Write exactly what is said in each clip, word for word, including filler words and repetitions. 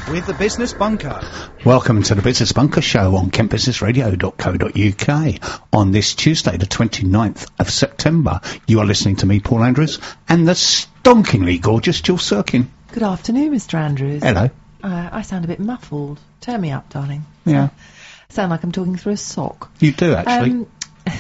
with the Business Bunker. Welcome to the Business Bunker Show on kent business radio dot co dot u k. On this Tuesday, the twenty-ninth of September, you are listening to me, Paul Andrews, and the stonkingly gorgeous Jill Sirkin. Good afternoon, Mister Andrews. Hello. Uh, I sound a bit muffled. Turn me up, darling. Yeah. Sound, sound like I'm talking through a sock. You do, actually. Um,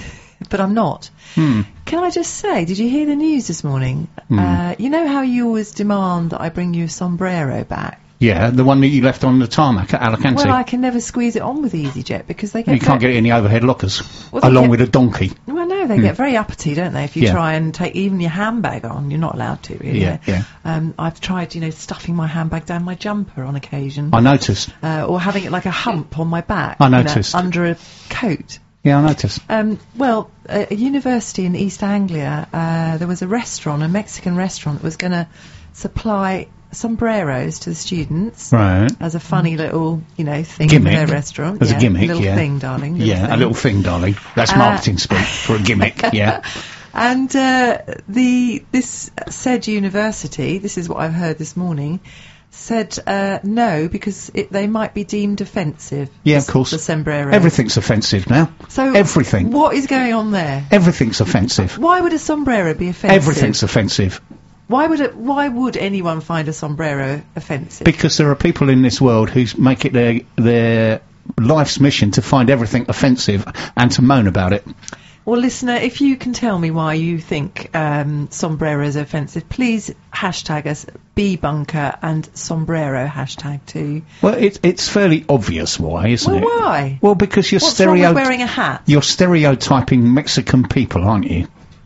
but I'm not. Hmm. Can I just say, did you hear the news this morning? Hmm. Uh, you know how you always demand that I bring you a sombrero back? Yeah, the one that you left on the tarmac at Alicante. Well, I can never squeeze it on with EasyJet because they get... You can't get it in the overhead lockers, Well, they along get- with a donkey. Well, no, they Hmm. get very uppity, don't they? If you Yeah. try and take even your handbag on, you're not allowed to, really. Yeah, yeah. Um, I've tried, you know, stuffing my handbag down my jumper on occasion. I noticed. Uh, or having it like a hump on my back. I you know, noticed. under a coat. Yeah, I noticed. Um, well, a, a university in East Anglia, uh, there was a restaurant, a Mexican restaurant, that was going to supply sombreros to the students Right. as a funny little, you know, thing Gimmick. for their restaurant. As a yeah, gimmick, little yeah. thing, darling. Little Yeah, thing. a little thing, darling. That's Uh, marketing speak for a gimmick, yeah. And uh, the this said university, this is what I've heard this morning, said uh, no because it, they might be deemed offensive. Yeah, the, of course. The sombrero. Everything's offensive now. So Everything. What is going on there? Everything's offensive. Why would a sombrero be offensive? Everything's offensive. Why would it, Why would anyone find a sombrero offensive? Because there are people in this world who make it their their life's mission to find everything offensive and to moan about it. Well, listener, if you can tell me why you think um, sombreros are offensive, please hashtag us bbunker and sombrero hashtag too. Well, it's it's fairly obvious why, isn't Well, it? why? Well, because you're What's wrong stereo with wearing a hat? you're stereotyping Mexican people, aren't you?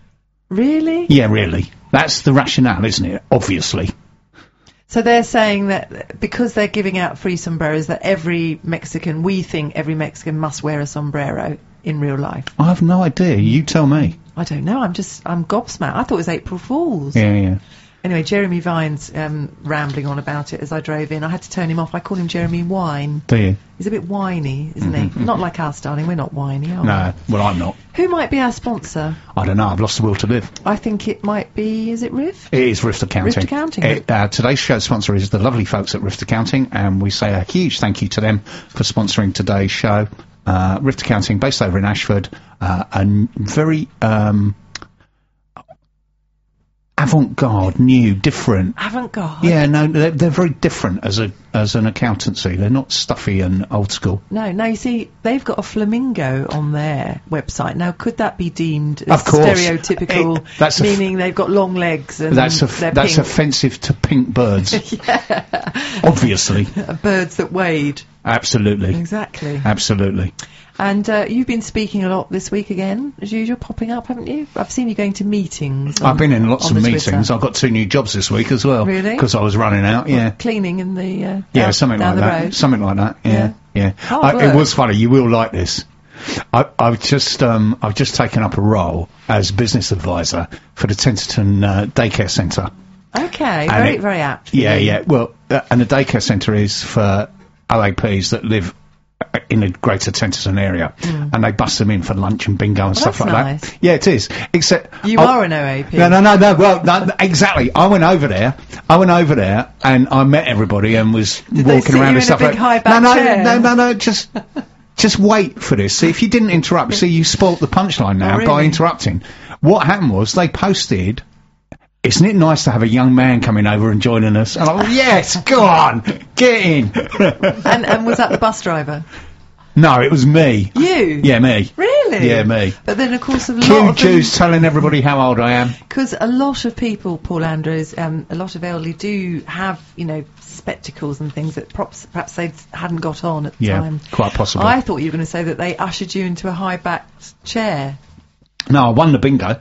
Really? Yeah, really. That's the rationale, isn't it? Obviously. So they're saying that because they're giving out free sombreros, that every Mexican, we think every Mexican must wear a sombrero in real life. I have no idea. You tell me. I don't know. I'm just, I'm gobsmacked. I thought it was April Fool's. Yeah, yeah. Anyway, Jeremy Vine's um, rambling on about it as I drove in. I had to turn him off. I call him Jeremy Wine. Do you? He's a bit whiny, isn't he? Not like us, darling. We're not whiny, are No. Well, I'm not. we? Who might be our sponsor? I don't know. I've lost the will to live. I think it might be, is it Riff? It is Rift Accounting. Rift Accounting. It, uh, today's show sponsor is the lovely folks at Rift Accounting, and we say a huge thank you to them for sponsoring today's show. Uh, Rift Accounting, based over in Ashford, uh, and very um, avant-garde, new, different. Avant-garde? Yeah, no, they're, they're very different as a as an accountancy. They're not stuffy and old school. No, no, you see, they've got a flamingo on their website. Now, could that be deemed as Of course. stereotypical, It- that's a f- meaning they've got long legs and That's a they're that's pink? offensive to pink birds. Obviously, Birds that wade. absolutely, Exactly. absolutely. And uh, you've been speaking a lot this week again, as usual, popping up, haven't you? I've seen you going to meetings. on- I've been in lots on of the meetings. Twitter. I've got two new jobs this week as well. Really? Because I was running out. Yeah. Cleaning in the uh, Yeah, down, something down like the that. road. Something like that. Yeah, Yeah. yeah. Hard I, it work. was funny. You will like this. I, I've just um, I've just taken up a role as business advisor for the Tenterton uh, Daycare Centre. Okay, And very, it- very apt. for Yeah, you. yeah. Well, uh, and the daycare centre is for O A Ps that live uh, in the greater Tenterton area, and they bust them in for lunch and bingo and stuff that's like nice. that. Yeah, it is. Except You I- are an O A P. No, no, no, no. Well, no, exactly. I went over there. I went over there, and I met everybody and was they walking sit around you and in a stuff big like. high-back no, no, chair? no, no, no. Just, just wait for this. See, if you didn't interrupt, see, you spoilt the punchline now Oh, by really? interrupting. What happened was they posted. Isn't it nice to have a young man coming over and joining us? And I went, yes, go on, get in. And, and was that the bus driver? No, it was me. You? Yeah, me. Really? Yeah, me. But then, of course, a lot Cue of Jews telling everybody how old I am. because a lot of people, Paul Andrews, um, a lot of elderly do have, you know, spectacles and things that perhaps, perhaps they hadn't got on at the Yeah, time. quite possibly. I thought you were going to say that they ushered you into a high-backed chair. No, I won the bingo.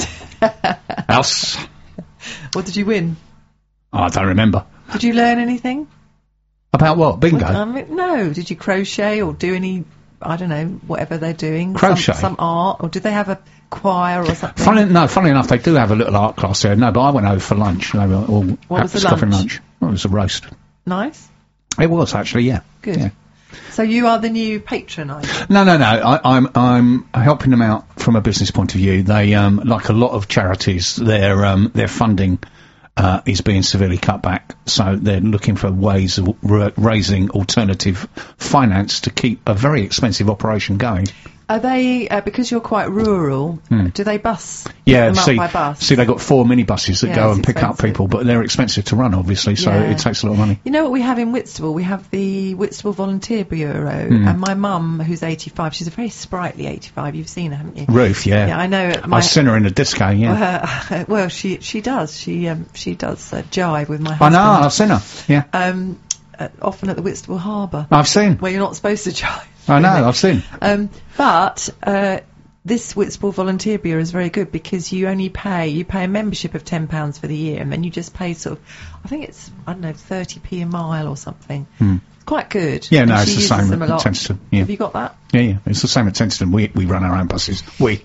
Else, What did you win? oh, I don't remember. Did you learn anything? About what? Bingo? I mean, no. Did you crochet or do any, I don't know, whatever they're doing? Crochet? Some, some art? Or did they have a choir or something? Funny, no, funny enough, they do have a little art class there. No, but I went over for lunch. They were all What was the stuffing lunch? lunch. Well, it was a roast. Nice. It was, actually, yeah. Good. Yeah. So you are the new patron, are you? No, no, no. I, I'm I'm helping them out from a business point of view. They um like a lot of charities, they're um they're funding uh, is being severely cut back. So they're looking for ways of ra- raising alternative finance to keep a very expensive operation going. Are they, uh, because you're quite rural, Hmm. do they bus Yeah, them see, up by bus? see, they got four minibuses that Yeah, go it's and pick up expensive. people, but they're expensive to run, obviously, so Yeah. it takes a lot of money. You know what we have in Whitstable? We have the Whitstable Volunteer Bureau, Hmm. and my mum, who's eighty-five, she's a very sprightly eighty-five. You've seen her, haven't you? Ruth, yeah. Yeah, I know. My, I've seen her in a disco, yeah. uh, well, she she does. She um, she does uh, jive with my I husband. know, I've seen her, yeah. Um, uh, often at the Whitstable Harbour, I've seen. where you're not supposed to jive. I know, really. I've seen. Um, but uh, this Whitstable Volunteer Bureau is very good because you only pay you pay a membership of ten pounds for the year, and then you just pay sort of, I think it's I don't know thirty p a mile or something. Hmm. It's quite good. Yeah, And no, she it's the uses same them a at lot. Tenterden, yeah. Have you got that? Yeah, yeah, it's the same at Tenterden. We we run our own buses. We,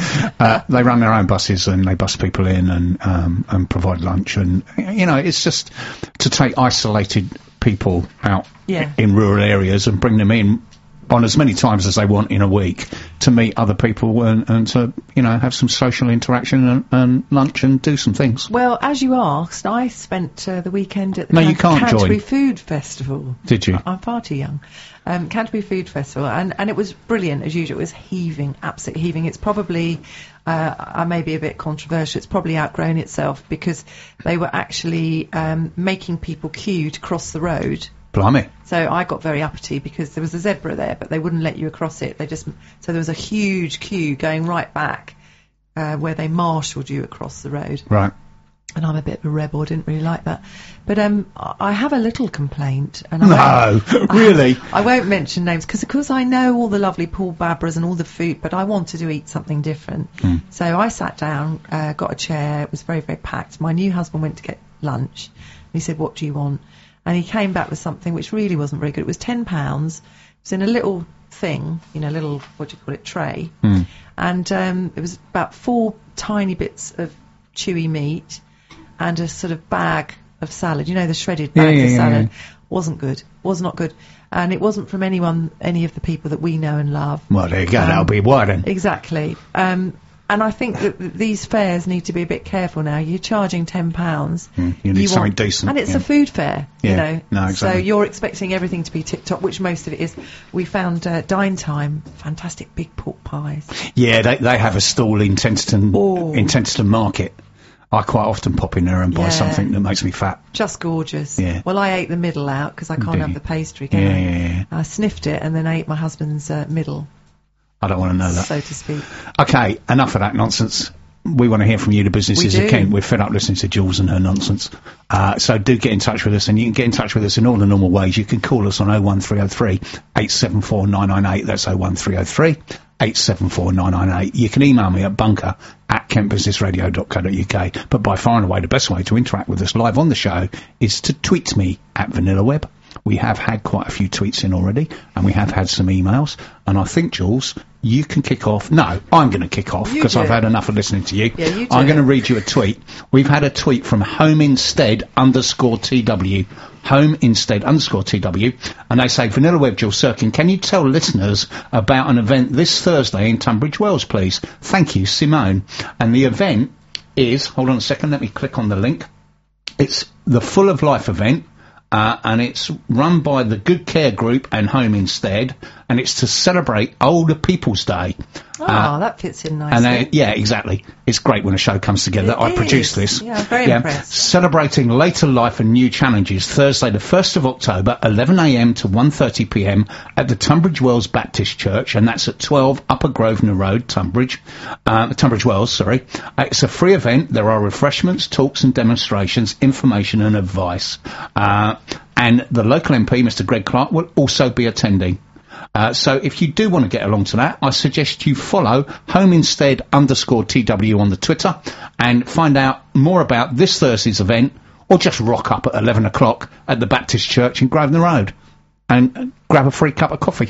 uh, they run their own buses and they bus people in and um, and provide lunch, and you know, it's just to take isolated people out Yeah. in rural areas and bring them in on as many times as they want in a week to meet other people and, and to, you know, have some social interaction and, and lunch and do some things. Well, as you asked, I spent uh, the weekend at the No, you Can- can't Canterbury join. Food Festival. Did you? I'm far too young. Um, Canterbury Food Festival, and, and it was brilliant as usual. It was heaving, absolutely heaving. It's probably, uh, I may be a bit controversial, it's probably outgrown itself because they were actually um, making people queue to cross the road. Blimey. So I got very uppity because there was a zebra there, but they wouldn't let you across it. They just so there was a huge queue going right back uh, where they marshalled you across the road. Right. And I'm a bit of a rebel, didn't really like that. But um, I I have a little complaint. And I No, won't- really? I, I won't mention names because, of course, I know all the lovely Paul Babras and all the food, but I wanted to eat something different. Mm. So I sat down, uh, got a chair. It was very, very packed. My new husband went to get lunch. And he said, "What do you want?" And he came back with something which really wasn't very good. It was ten pounds. It was in a little thing, you know, little, what do you call it, tray. Mm. And um, it was about four tiny bits of chewy meat and a sort of bag of salad. You know, the shredded Yeah, bags yeah, of yeah, salad. yeah. Wasn't good. Was not good. And it wasn't from anyone, any of the people that we know and love. Well, there you go. Um, That'll be why then. Exactly. Um, and I think that th- these fairs need to be a bit careful now. You're charging ten pounds. Mm, you need something decent, And it's yeah. a food fair, Yeah, you know. no, exactly. So you're expecting everything to be tip-top, which most of it is. We found uh, Dine Time, fantastic big pork pies. Yeah, they they have a stall in Tenterden, Oh. in Tenterden Market. I quite often pop in there and buy Yeah. something that makes me fat. Just gorgeous. Yeah. Well, I ate the middle out because I can't Did have you? the pastry, can Yeah, I? yeah, yeah. I sniffed it and then I ate my husband's uh, middle, I don't want to know that. so to speak. Okay, enough of that nonsense. We want to hear from you, the businesses We of do. Kent. We're fed up listening to Jules and her nonsense. Uh, so do get in touch with us, and you can get in touch with us in all the normal ways. You can call us on oh one three oh three, eight seven four, nine nine eight. That's oh one three oh three, eight seven four, nine nine eight. You can email me at bunker at kent business radio dot co dot uk. But by far and away, the best way to interact with us live on the show is to tweet me at VanillaWeb. We have had quite a few tweets in already, and we have had some emails. And I think, Jules, you can kick off. No, I'm going to kick off You because do. I've had enough of listening to you. Yeah, you I'm do. going to read you a tweet. We've had a tweet from Home Instead underscore T W. Home Instead underscore T W. And they say, Vanilla Web, Jules Sirkin, can you tell listeners about an event this Thursday in Tunbridge Wells, please? Thank you, Simone. And the event is, hold on a second, let me click on the link. It's the Full of Life event. Uh, and it's run by the Good Care Group and Home Instead, and it's to celebrate Older People's Day. Oh, Uh, that fits in And nicely. uh, yeah, exactly. It's great when a show comes together. It I produced is. this. Yeah, I'm very impressed. Celebrating later life and new challenges. Thursday, the first of October, eleven a m to one thirty p m at the Tunbridge Wells Baptist Church, and that's at twelve Upper Grosvenor Road, Tunbridge, uh, Tunbridge Wells. Sorry. Uh, it's a free event. There are refreshments, talks, and demonstrations, information and advice. Uh, and the local M P, Mister Greg Clark, will also be attending. Uh, so if you do want to get along to that, I suggest you follow Home Instead underscore T W on the Twitter and find out more about this Thursday's event, or just rock up at eleven o'clock at the Baptist Church in Grosvenor Road and uh, grab a free cup of coffee.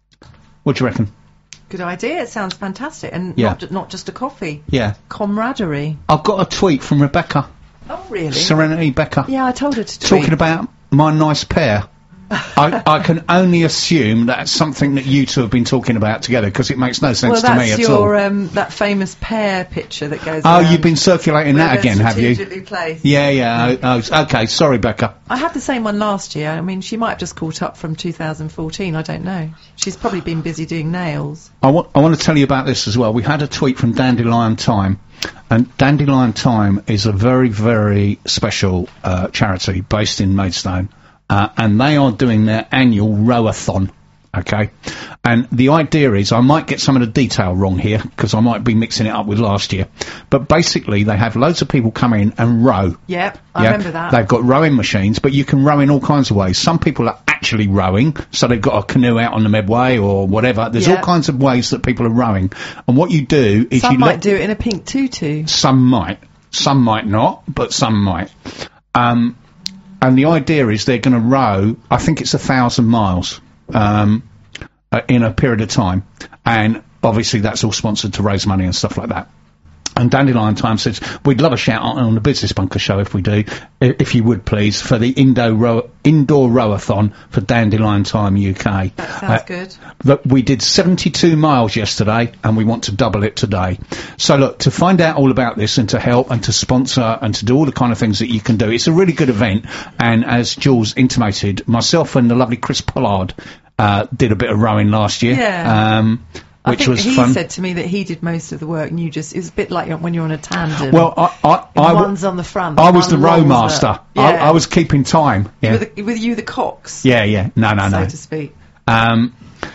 What do you reckon? Good idea. It sounds fantastic. And Yeah. not, ju- not just a coffee. Yeah. Camaraderie. I've got a tweet from Rebecca, Oh, really? Serenity Becca, Yeah, I told her to tweet. talking about my nice pair. I, I can only assume that's something that you two have been talking about together, because it makes no sense well, to me that's at all. your um, that famous pear picture that goes. Oh, around you've been circulating where that they're again, have you? strategically placed. Yeah, yeah. Oh, oh, okay, sorry, Becca. I had the same one last year. I mean, she might have just caught up from two thousand fourteen. I don't know. She's probably been busy doing nails. I want, I want to tell you about this as well. We had a tweet from Dandelion Time, and Dandelion Time is a very, very special uh, charity based in Maidstone, uh, and they are doing their annual rowathon. Okay, and the idea is, I might get some of the detail wrong here because I might be mixing it up with last year, but basically they have loads of people come in and row. Yep, I Yeah, remember that. They've got rowing machines, but you can row in all kinds of ways. Some people are actually rowing, so they've got a canoe out on the Medway or whatever. There's Yeah. all kinds of ways that people are rowing, and what you do is Some you might let do it in a pink tutu. some might, some might not, but some might. Um, and the idea is they're going to row, I think it's a thousand miles, um, uh, in a period of time. And obviously that's all sponsored to raise money and stuff like that. And Dandelion Time says, we'd love a shout out on the Business Bunker show if we do, i- if you would please, for the indoor, row- indoor rowathon for Dandelion Time U K. That sounds Uh, good. That we did seventy-two miles yesterday, and we want to double it today. So look, to find out all about this and to help and to sponsor and to do all the kind of things that you can do, it's a really good event. And as Jules intimated, myself and the lovely Chris Pollard uh, did a bit of rowing last year. Yeah. Um, I which think was he fun. said to me that he did most of the work, and you just, it was a bit like when you're on a tandem. Well, I, I, And I, w- one's on the front. I was the one row rolls master. up. I, Yeah. I was keeping time. You Yeah, were the, with you the cox, yeah, yeah. No, no, so no. to speak. Um,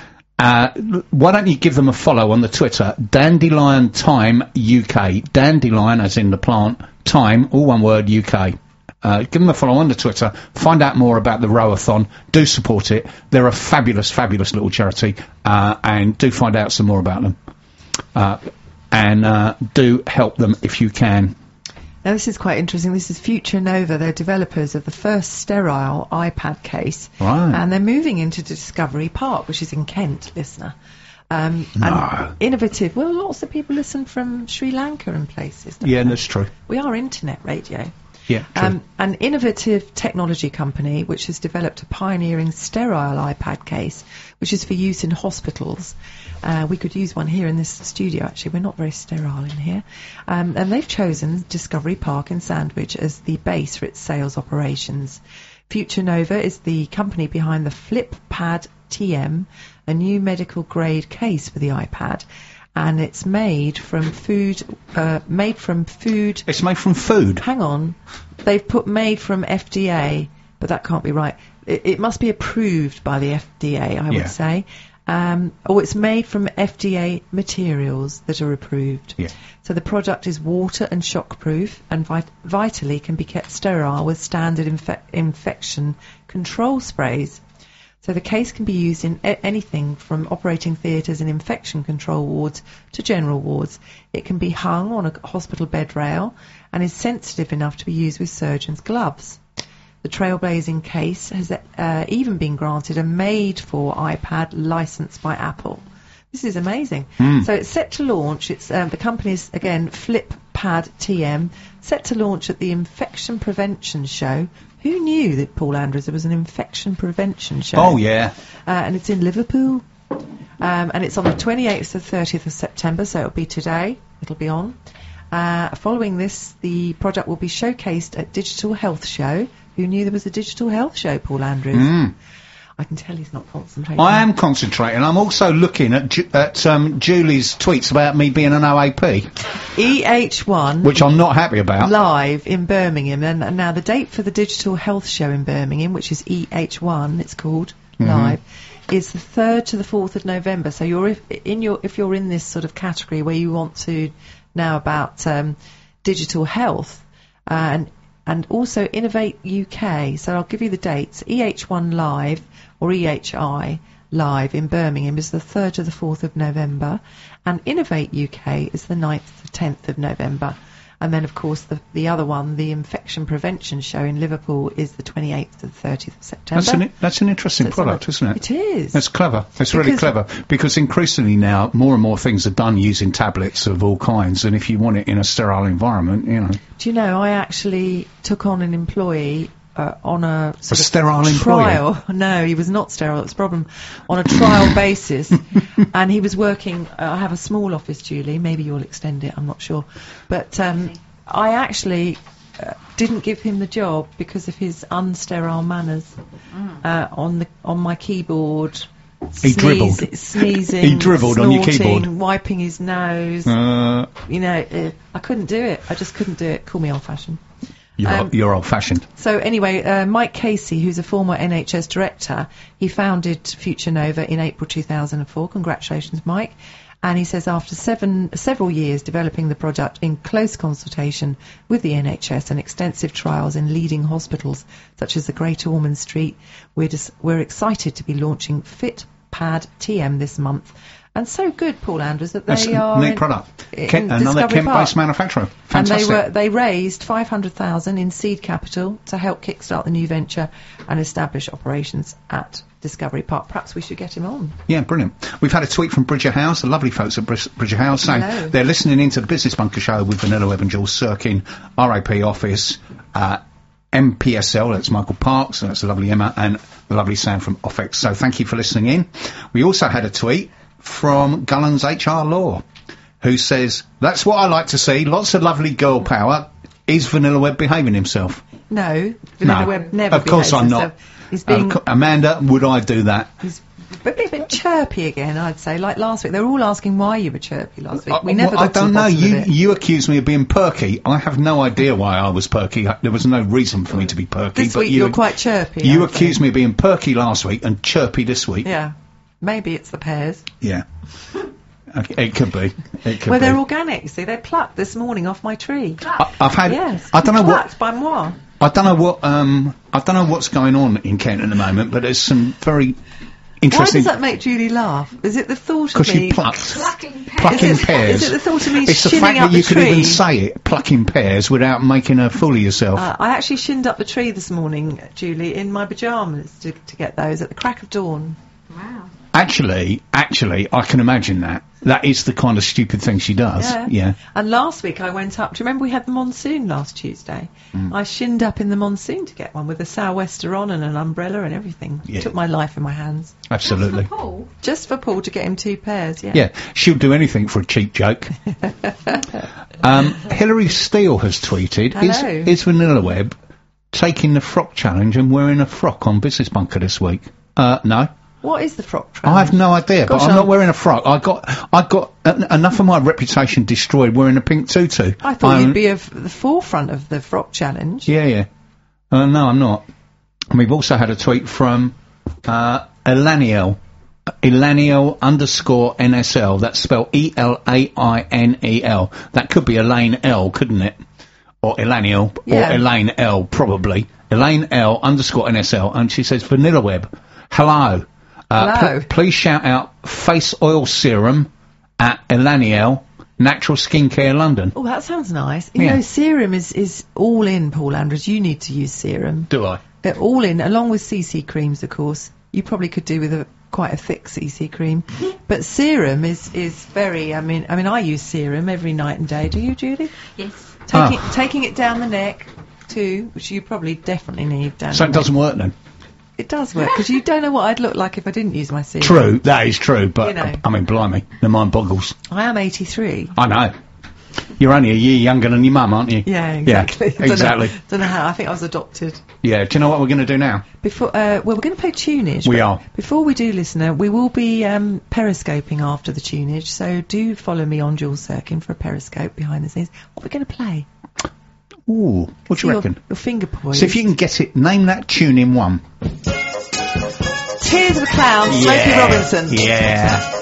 uh, l- why don't you give them a follow on the Twitter, Dandelion Time U K, Dandelion as in the plant, Time, all one word, U K. Uh, give them a follow on the Twitter, find out more about the rowathon, do support it. They're a fabulous, fabulous little charity, uh, and do find out some more about them. Uh, and uh, do help them if you can. Now, this is quite interesting. This is Future Nova. They're developers of the first sterile iPad case. Right. And they're moving into Discovery Park, which is in Kent, listener. Um, No. And innovative. Well, lots of people listen from Sri Lanka and places. don't Yeah, they? that's true. We are internet radio. Yeah, true. Um, an innovative technology company which has developed a pioneering sterile iPad case, which is for use in hospitals. Uh, we could use one here in this studio, actually. We're not very sterile in here. Um, and they've chosen Discovery Park in Sandwich as the base for its sales operations. Future Nova is the company behind the FlipPad T M, a new medical grade case for the iPad. And it's made from food, uh, made from food It's made from food. Hang on. They've put made from F D A, but that can't be right. It, it must be approved by the F D A, I Yeah. would say. Um, or it's made from F D A materials that are approved. Yeah. So the product is water and shockproof and vit- vitally can be kept sterile with standard infe- infection control sprays. So the case can be used in a- anything from operating theatres and infection control wards to general wards. It can be hung on a hospital bed rail and is sensitive enough to be used with surgeons' gloves. The trailblazing case has uh, even been granted a made-for iPad license by Apple. This is amazing. Mm. So it's set to launch. It's um, the company's, again, FlipPad T M, set to launch at the Infection Prevention Show. Who knew that, Paul Andrews, there was an infection prevention show? Oh, yeah. Uh, and it's in Liverpool. Um, and it's on the twenty-eighth to thirtieth of September, so it'll be today. It'll be on. Uh, following this, the product will be showcased at Digital Health Show. Who knew there was a Digital Health Show, Paul Andrews? Mm. I can tell he's not concentrating. I am concentrating. I'm also looking at Ju- at um, Julie's tweets about me being an O A P, E H one which I'm not happy about. live in Birmingham. And, and now the date for the Digital Health Show in Birmingham, which is E H one, it's called, Mhm. live, is the third to the fourth of November. So you're if, in your if you're in this sort of category where you want to know about um, digital health uh, and and also Innovate U K. So I'll give you the dates. E H one Live or E H I Live in Birmingham is the third to the fourth of November, and Innovate U K is the ninth to the tenth of November. And then, of course, the the other one, the Infection Prevention Show in Liverpool, is the twenty-eighth to the thirtieth of September. That's an that's an interesting So it's on product, a- isn't it? It is. That's clever. It's really Because- clever because increasingly now, more and more things are done using tablets of all kinds, and if you want it in a sterile environment, you know. Do you know, I actually took on an employee uh, on a, a sterile trial. employer. No, he was not sterile. That's the problem. On a trial basis, and he was working. Uh, I have a small office, Julie. Maybe you'll extend it. I'm not sure, but um, I actually uh, didn't give him the job because of his unsterile manners Mm. uh, on the on my keyboard. He Sneeze, dribbled. Sneezing. He dribbled on your snorting, keyboard. Wiping his nose. Uh, You know, uh, I couldn't do it. I just couldn't do it. Call me old-fashioned. you're, Um, you're old-fashioned. So anyway, uh, Mike Casey, who's a former N H S director, he founded Future Nova in April two thousand four. Congratulations, Mike. And he says after seven, several years developing the product in close consultation with the N H S and extensive trials in leading hospitals such as the Greater Ormond Street, we're, dis- we're excited to be launching FitPad T M this month. And so good, Paul Andrews, that they That's are a neat in- product. in Kent, another Discovery Kent-based Park. manufacturer. And they Fantastic. were they raised five hundred thousand in seed capital to help kickstart the new venture and establish operations at Discovery Park. Perhaps we should get him on. Yeah, brilliant. We've had a tweet from Bridger House, the lovely folks at Bris- Bridger House, saying Hello. they're listening into the Business Bunker show with Vanilla Web and Jules Sirkin, R A P Office, uh, M P S L, that's Michael Parks, that's the lovely Emma, and the lovely Sam from Offex. So thank you for listening in. We also had a tweet from Gullens H R Law, who says, that's what I like to see, lots of lovely girl power. Is Vanilla Web behaving himself? No, Vanilla No, Web never of course behaves I'm not. himself. He's being Uh, co- Amanda, would I do that? he's a bit, bit chirpy again, I'd say, like last week. They were all asking why you were chirpy last week. We Uh, never well, got I don't to the know. bottom You of it. you accused me of being perky. I have no idea why I was perky. I- There was no reason for me to be perky. This but week you, you're quite chirpy. You I'd say. accused me of being perky last week and chirpy this week. Yeah, maybe it's the pears. Yeah. Okay, it could be. It could Well, be. they're organic. See, they plucked this morning off my tree. I, I've had. Yes, I don't know what. plucked by moi. I don't know what. Um. I don't know what's going on in Kent at the moment, but there's some very Why interesting. does that make Julie laugh? Is it the thought of Because me? you plucked. Plucking pears. Plucking Is it- pears. is it the thought of me It's the shinning fact up that you the could even tree? say it, plucking pears, without making a fool of yourself. Uh, I actually shinned up the tree this morning, Julie, in my pyjamas to, to get those at the crack of dawn. Wow. Actually, actually, I can imagine that. That is the kind of stupid thing she does. Yeah. Yeah. And last week I went up. Do you remember we had the monsoon last Tuesday? Mm. I shinned up in the monsoon to get one with a sou'wester on and an umbrella and everything. Yeah. Took my life in my hands. Absolutely. For Paul. Just for Paul to get him two pairs, yeah. Yeah, she'll do anything for a cheap joke. um, Hilary Steele has tweeted, is, Hello. is Vanilla Web taking the frock challenge and wearing a frock on Business Bunker this week? Uh, no. What is the frock I challenge? have no idea, Gosh, but I'm I'll- not wearing a frock. I got, I got en- enough of my reputation destroyed wearing a pink tutu. I thought I'm- you'd be at the forefront of the frock challenge. Yeah, yeah. Uh, no, I'm not. And we've also had a tweet from uh, Elaniel. Elaniel underscore N S L. That's spelled E L A I N E L. That could be Elaine L, couldn't it? Or Elaniel. Yeah. Or Elaine L, probably. Elaine L underscore N S L. And she says, Vanilla Web, hello. Uh, Hello. pl- please shout out face oil serum at Elaniel, Natural Skincare London. Oh, that sounds nice. You Yeah. know, serum is, is all in, Paul Andrews. You need to use serum. Do I? They're all in, along with C C creams, of course. You probably could do with a quite a thick C C cream, but serum is is very. I mean, I mean, I use serum every night and day. Do you, Judy? Yes. Taking Ah. taking it down the neck too, which you probably definitely need down. So the it doesn't work then? neck. It does work because you don't know what I'd look like if I didn't use my serum. True, that is true, but You know. I mean, blimey, the mind boggles. I am eighty-three. I know. You're only a year younger than your mum, aren't you? Yeah, exactly. Yeah, exactly. Don't know, don't know how. I think I was adopted. Yeah. Do you know what we're going to do now? Before, uh, well, we're going to play tunage. We but are. Before we do, listener, we will be um, periscoping after the tunage, so do follow me on Jules Sirkin for a periscope behind the scenes. What are we going to play? Ooh, what do you your, reckon? Your finger poise. So if you can get it, name that tune in one. Tears of a Clown, Smokey Robinson. Yeah.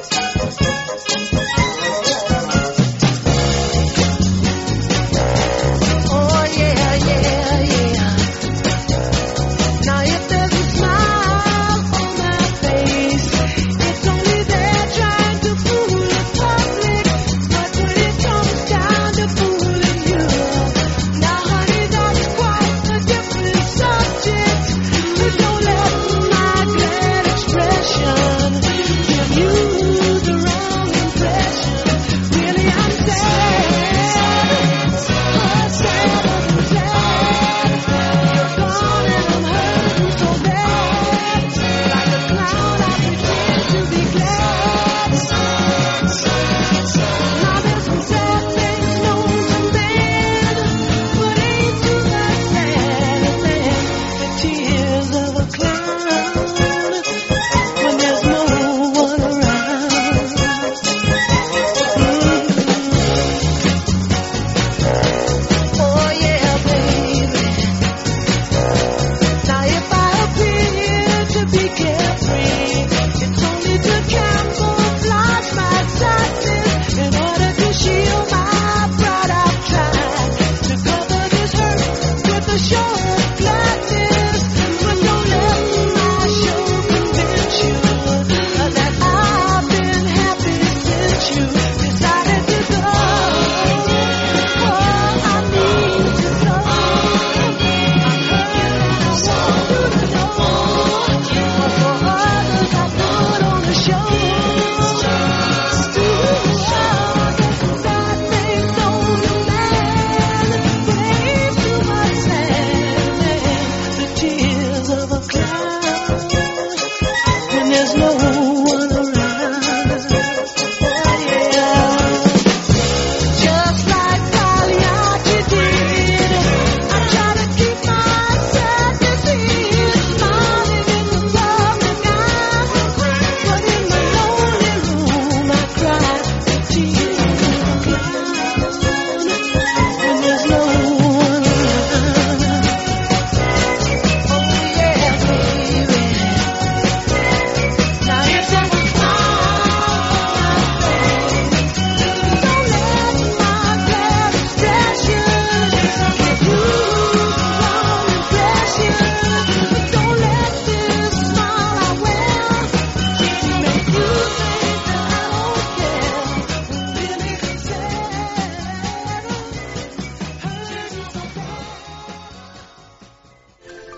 Oh yeah, yeah, yeah. Now if there's a smile on my face, it's only there trying to fool the public. But when it comes down to fooling you, now honey, that's quite a different subject. But don't let my glad expression give you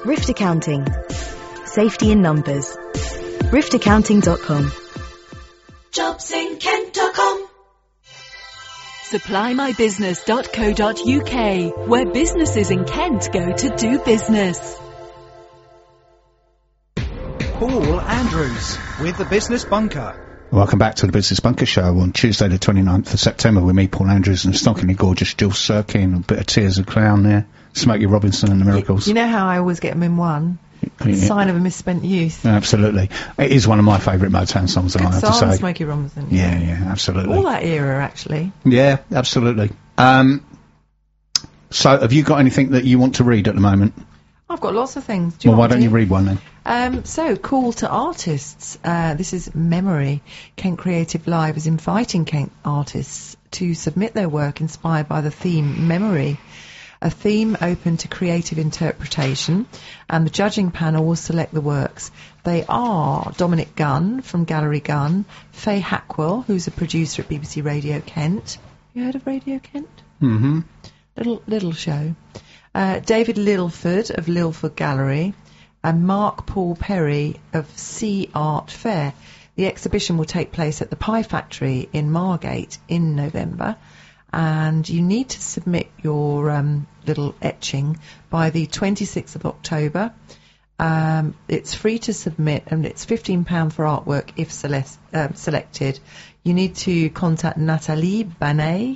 Rift Accounting. Safety in numbers. rift accounting dot com. jobs in kent dot com. supply my business dot co dot uk, where businesses in Kent go to do business. Paul Andrews with the Business Bunker. Welcome back to the Business Bunker Show on Tuesday the twenty-ninth of September with me, Paul Andrews, and a stockingly gorgeous Jill Sirkin, a bit of Tears of Clown there, Smokey Robinson and the Miracles. You know how I always get them in one? Yeah. Sign of a misspent youth. Absolutely. It is one of my favourite Motown songs, I have to Song, say. Smokey Robinson. Yeah, yeah, absolutely. All that era, actually. Yeah, absolutely. Um, so, have you got anything that you want to read at the moment? I've got lots of things. Do you Well, why want don't to? you read one then? Um, so, call to artists. Uh, this is Memory. Kent Creative Live is inviting Kent artists to submit their work inspired by the theme Memory, a theme open to creative interpretation, and the judging panel will select the works. They are Dominic Gunn from Gallery Gunn, Faye Hackwell, who's a producer at B B C Radio Kent. You heard of Radio Kent? Mm-hmm. Little little show. Uh, David Lilford of Lilford Gallery, and Mark Paul Perry of Sea Art Fair. The exhibition will take place at the Pie Factory in Margate in November, and you need to submit your um, little etching by the twenty-sixth of October. Um, it's free to submit, and it's fifteen pounds for artwork if select, um, selected. You need to contact Nathalie Banet,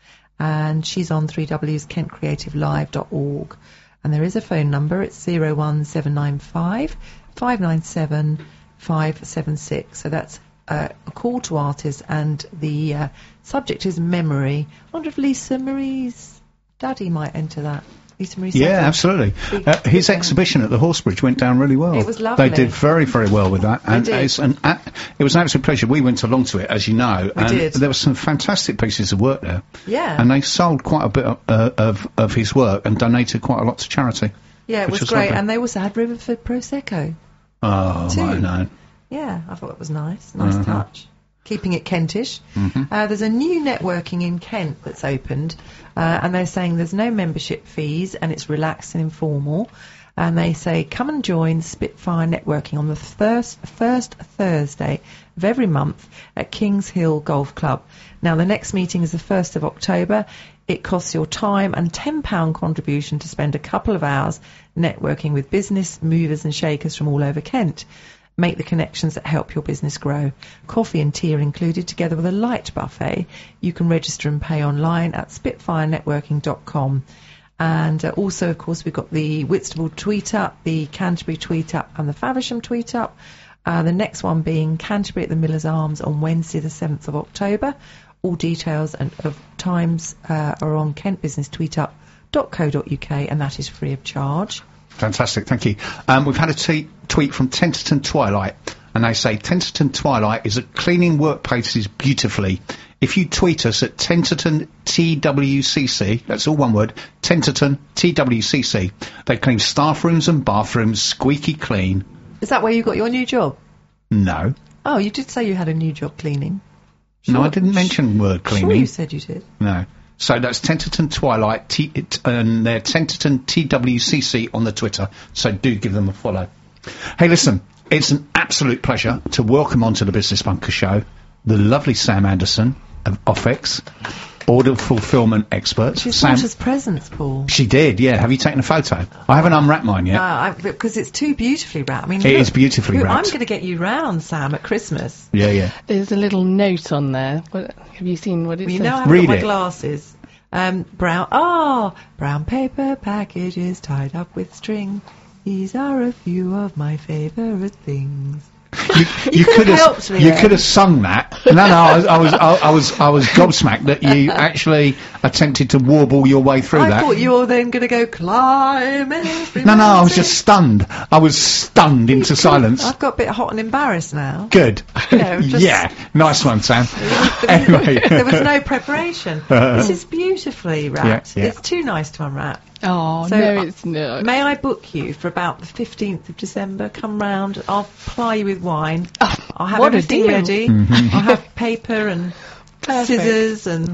and she's on three w s kent creative live dot org. And there is a phone number. It's zero one seven nine five, five nine seven, five seven six. So that's uh, a call to artists, and the uh, subject is memory. I wonder if Lisa Marie's daddy might enter that. Lisa Marie Yeah, Seven. absolutely. Big- Uh, his big exhibition at the Horsebridge went down really well. It was lovely. They did very, very well with that. And did. It's an, a it was an absolute pleasure. We went along to it, as you know. We and did. There were some fantastic pieces of work there. Yeah. And they sold quite a bit of, uh, of, of his work and donated quite a lot to charity. Yeah, it which was was great. lovely. And they also had Riverford Prosecco. Oh, Two. I know. Yeah, I thought it was nice. Nice Uh-huh. touch. Keeping it Kentish. Mm-hmm. Uh, there's a new networking in Kent that's opened, uh, and they're saying there's no membership fees and it's relaxed and informal. And they say, come and join Spitfire Networking on the first, first Thursday of every month at Kings Hill Golf Club. Now, the next meeting is the first of October. It costs your time and ten pounds contribution to spend a couple of hours networking with business movers and shakers from all over Kent. Make the connections that help your business grow. Coffee and tea are included, together with a light buffet. You can register and pay online at spitfire networking dot com. And uh, also, of course, we've got the Whitstable Tweet Up, the Canterbury Tweet Up, and the Faversham Tweet Up. Uh, the next one being Canterbury at the Miller's Arms on Wednesday, the seventh of October. All details and of times uh, are on kent business tweet up dot co dot uk, and that is free of charge. Fantastic, thank you. Um, we've had a t- tweet from Tenterton Twilight, and they say Tenterton Twilight is at cleaning workplaces beautifully. If you tweet us at Tenterton T W C C, that's all one word, Tenterton T W C C, they clean staff rooms and bathrooms squeaky clean. Is that where you got your new job? No. Oh, you did say you had a new job cleaning. No, I Sure. didn't mention word cleaning. Sure, you said you did. No. So that's Tenterton Twilight, T- it, and they're Tenterton T W C C on the Twitter, so do give them a follow. Hey, listen, it's an absolute pleasure to welcome onto the Business Bunker Show the lovely Sam Anderson of Offex, order fulfillment expert. She's Sam, brought us presents, Paul. she did, yeah. Have you taken a photo? I haven't unwrapped mine yet. Uh, I, because it's too beautifully wrapped. I mean, It look, is beautifully who- I'm wrapped. going to get you round, Sam, at Christmas. Yeah, yeah. There's a little note on there. What, have you seen what it Well, you says? know I haven't Read got my it. glasses. Um, brown. Oh, brown paper packages tied up with string. These are a few of my favourite things. You, you could have helped me You there. could have sung that. No, no, I was, I was, I, I was, I was gobsmacked that you actually attempted to warble your way through I that. thought you were then going to go climb every No, no, I was mountain. just stunned. I was stunned into silence. I've got a bit hot and embarrassed now. Good. know, just- yeah, nice one, Sam. There was, Anyway. there was no preparation. This is beautifully wrapped. Yeah, yeah. It's too nice to unwrap. Oh, So, no, uh, it's not. May I book you for about the fifteenth of December? Come round. I'll ply you with wine. I'll have what a everything deal. ready. Mm-hmm. I'll have paper and Perfect. scissors and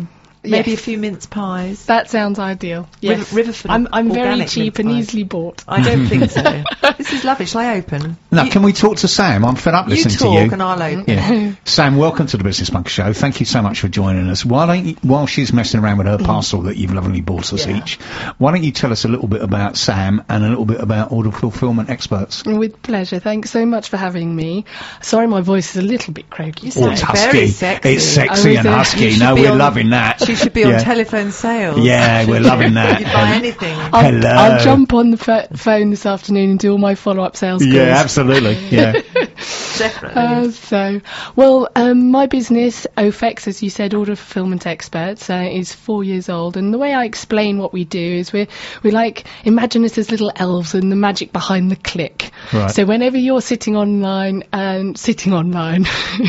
Maybe Yes. a few mince pies. That sounds ideal. Yes. River- Riverford I'm, I'm very organic cheap mince and pies. easily bought. I don't think so. This is lovely. Shall I open? Now, you, can we talk to Sam? I'm fed up you listening talk to you. and I'll open. Yeah. Sam, welcome to the Business Bunker Show. Thank you so much for joining us. Why don't you, while she's messing around with her parcel that you've lovingly bought us Yeah. each, why don't you tell us a little bit about Sam and a little bit about Order Fulfillment Experts? With pleasure. Thanks so much for having me. Sorry, my voice is a little bit croaky. You Oh, sound it's very husky. sexy. It's sexy Oh, is and it? You husky. should No, be we're on- loving that. She should be Yeah. on telephone sales. Yeah, we're loving that. You'd buy anything. I'll, Hello. I'll jump on the pho- phone this afternoon and do all my follow-up sales calls. Yeah, absolutely. Yeah. Definitely. Uh, so, well, um, my business, O F X, as you said, Order Fulfillment Experts, uh, is four years old. And the way I explain what we do is we're, we like, imagine us as little elves and the magic behind the click. Right. So whenever you're sitting online and sitting online,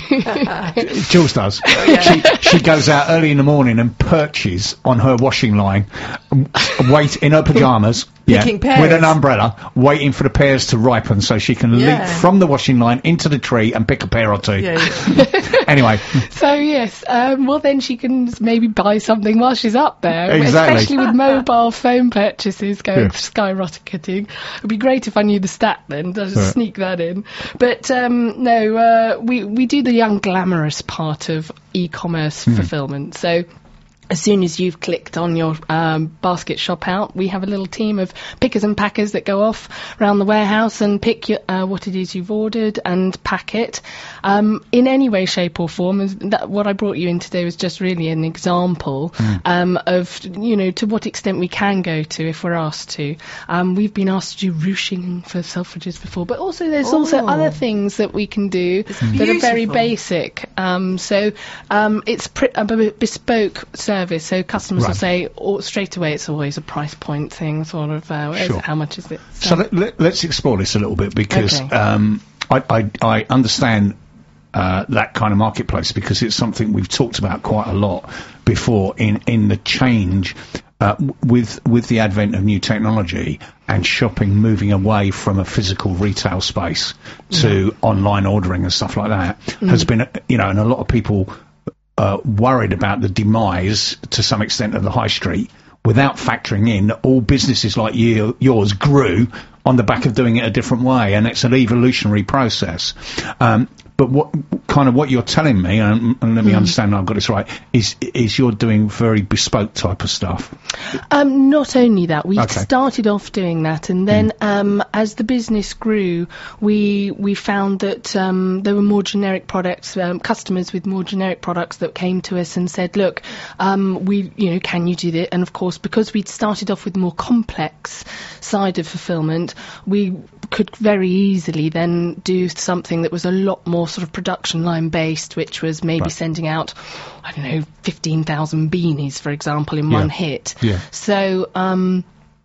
Jules does. She, she goes out early in the morning and perches on her washing line, w- wait in her pyjamas, yeah, Picking pears. with an umbrella, waiting for the pears to ripen so she can Yeah. leap from the washing line into the tree and pick a pear or two. yeah, yeah. Anyway, so yes, um, well then she can s- maybe buy something while she's up there, Exactly. especially with mobile phone purchases going Yeah. skyrocketing. It'd be great if I knew the stat then, to Right. sneak that in. But um, no, uh, we, we do the unglamorous part of e-commerce Hmm. fulfillment. So as soon as you've clicked on your um, basket shop out, we have a little team of pickers and packers that go off around the warehouse and pick your, uh, what it is you've ordered and pack it um, in any way, shape or form. And that, what I brought you in today was just really an example um, of, you know, to what extent we can go to if we're asked to. Um, we've been asked to do ruching for Selfridges before, but also there's also Oh. other things that we can do that are very beautiful. basic. Um, so um, it's pr- a b- bespoke service. So customers Right. will say oh, straight away it's always a price point thing, sort of. Uh, is Sure. it- how much is it? so let, let, let's explore this a little bit because Okay. um, I, I, I understand uh, that kind of marketplace because it's something we've talked about quite a lot before in, in the change uh, w- with with the advent of new technology and shopping moving away from a physical retail space to online ordering and stuff like that has been, uh, you know, and a lot of people uh, worried about the demise to some extent of the high street without factoring in that all businesses like you, yours grew on the back of doing it a different way, and it's an evolutionary process. Um, but what kind of what you're telling me, and, and let me understand I've got this right, is is you're doing very bespoke type of stuff. Um, not only that, we Okay. started off doing that, and then um, as the business grew, we we found that um, there were more generic products, um, customers with more generic products that came to us and said, "Look, um, we, you know, can you do this?" And of course, because we'd started off with the more complex side of fulfillment, we could very easily then do something that was a lot more sort of production line based, which was maybe Right. sending out, I don't know, fifteen thousand beanies, for example, in Yeah. one hit. Yeah. So, um,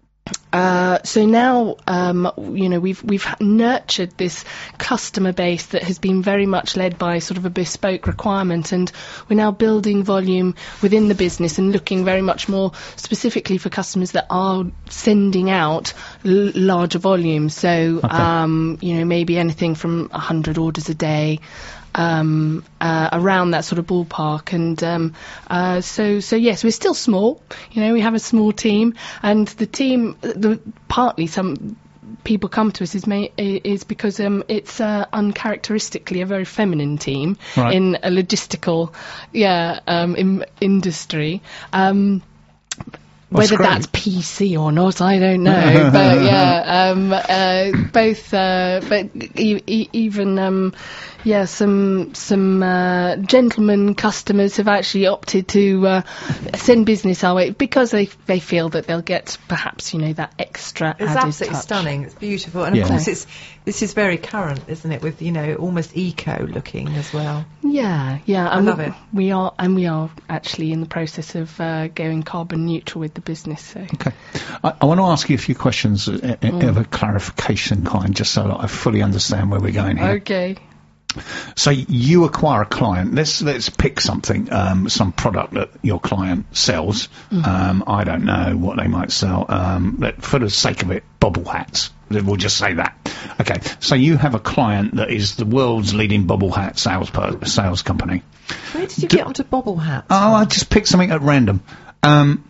uh, so now, um, you know, we've we've nurtured this customer base that has been very much led by sort of a bespoke requirement, and we're now building volume within the business and looking very much more specifically for customers that are sending out l- larger volumes. So, um, you know, maybe anything from one hundred orders a day. Um, uh, around that sort of ballpark, and um, uh, so so yes, we're still small. You know, we have a small team, and the team, the partly some people come to us is ma- is because um, it's uh, uncharacteristically a very feminine team Right. in a logistical, yeah, um, in, industry. Um, That's Whether great. that's P C or not, I don't know. But yeah, um, uh, both, uh, but e- e- even um, yeah, some some uh, gentlemen customers have actually opted to uh, send business our way because they they feel that they'll get perhaps, you know, that extra It's added absolutely touch. stunning. It's beautiful, and Yeah. of course, it's this is very current, isn't it? With, you know, almost eco looking as well. Yeah, yeah, and love we, it. we are, and we are actually in the process of uh, going carbon neutral with the business. So. Okay. I, I want to ask you a few questions uh, uh, of a clarification kind, just so that I fully understand where we're going here. Okay. So you acquire a client. Let's let's pick something, um, some product that your client sells. Um, I don't know what they might sell. Um, let, for the sake of it, bobble hats. We'll just say that. Okay, so you have a client that is the world's leading bobble hat sales per, sales company. Where did you Do- get onto bobble hats? Oh, I just picked something at random. Um,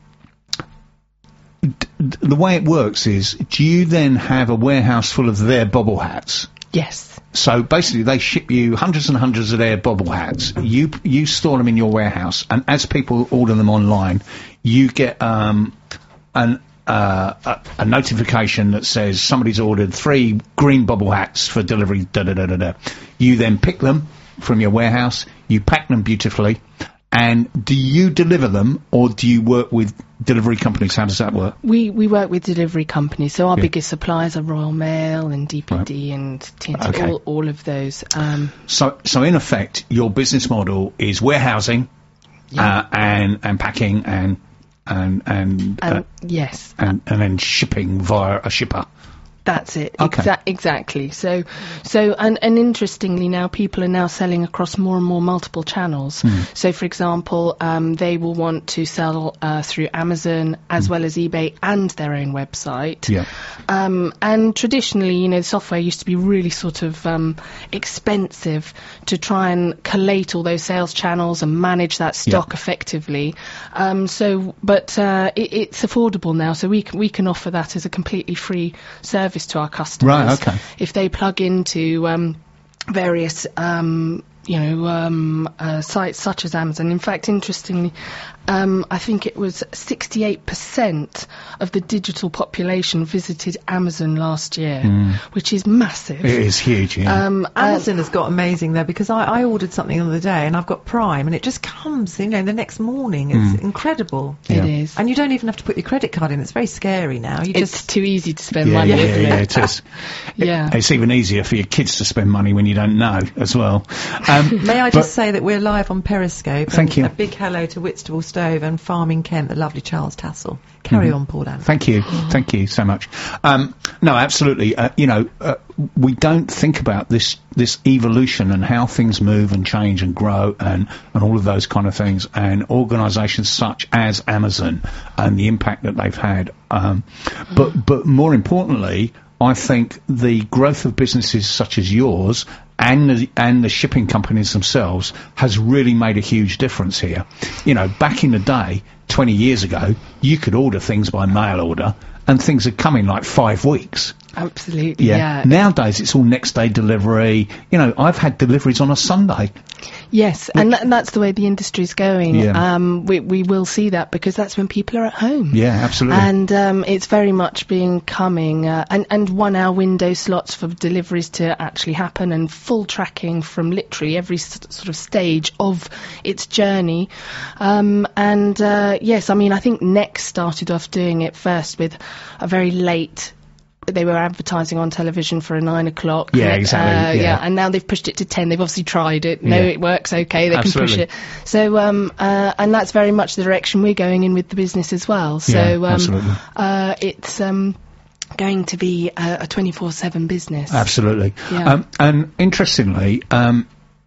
d- d- the way it works is, do you then have a warehouse full of their bobble hats? Yes. So basically, they ship you hundreds and hundreds of their bobble hats. You you store them in your warehouse, and as people order them online, you get um, an uh, a, a notification that says somebody's ordered three green bobble hats for delivery. Da da da da da. You then pick them from your warehouse. You pack them beautifully. And do you deliver them, or do you work with delivery companies? How does that work? We we work with delivery companies, so our Yeah. biggest suppliers are Royal Mail and D P D and T N T, Okay. all, all of those. Um, So, so in effect, your business model is warehousing, uh, and and packing and and and and uh, yes, and, and then shipping via a shipper. that's it. Okay. Exa- exactly. So, so and, and interestingly, now people are now selling across more and more multiple channels. Hmm. So, for example, um, they will want to sell uh, through Amazon as well as eBay and their own website. Yeah. Um, and traditionally, you know, the software used to be really sort of um, expensive to try and collate all those sales channels and manage that stock Yeah. effectively. Um, so, but uh, it, it's affordable now, so we can, we can offer that as a completely free service to our customers. Right, okay. If they plug into um, various um, you know, um, uh, sites such as Amazon. In fact, interestingly, um, I think it was sixty-eight percent of the digital population visited Amazon last year, which is massive. It is huge, yeah. Um, Amazon has got amazing there, because I, I ordered something the other day and I've got Prime and it just comes, you know, the next morning. It's incredible. It Yeah. is. And you don't even have to put your credit card in. It's very scary now. You It's just too easy to spend yeah, money, yeah, isn't yeah, it? it is. Yeah. It's even easier for your kids to spend money when you don't know as well. Um, May I but- just say that we're live on Periscope. Thank and you. A big hello to Whitstable Stove and Farming Kent, the lovely Charles Tassel. Carry Mm-hmm. on, Paul Andrews. Thank you. Thank you so much. Um, no, absolutely. Uh, you know, uh, we don't think about this this evolution and how things move and change and grow and, and all of those kind of things, and organisations such as Amazon and the impact that they've had. Um, but but more importantly, I think the growth of businesses such as yours and the, and the shipping companies themselves has really made a huge difference here. You know, back in the day, twenty years ago, you could order things by mail order and things would come in like five weeks. Absolutely, yeah. Nowadays, it's all next day delivery. You know, I've had deliveries on a Sunday. Yes, and, that, and that's the way the industry's going. Yeah. Um, we, we will see that because that's when people are at home. Yeah, absolutely. And um, it's very much becoming, uh, and, and one-hour window slots for deliveries to actually happen, and full tracking from literally every s- sort of stage of its journey. Um, and uh, yes, I mean, I think Next started off doing it first with a very late. They were advertising on television for a nine o'clock. Yeah, uh, exactly, yeah. yeah, and now they've pushed it to ten. They've obviously tried it. No, Yeah. it works. Okay, they Absolutely. can push it. So, um, uh, and that's very much the direction we're going in with the business as well. So, Yeah, um, absolutely. uh, it's um, going to be a, a twenty-four seven business. Absolutely. Yeah. Um, and interestingly, um,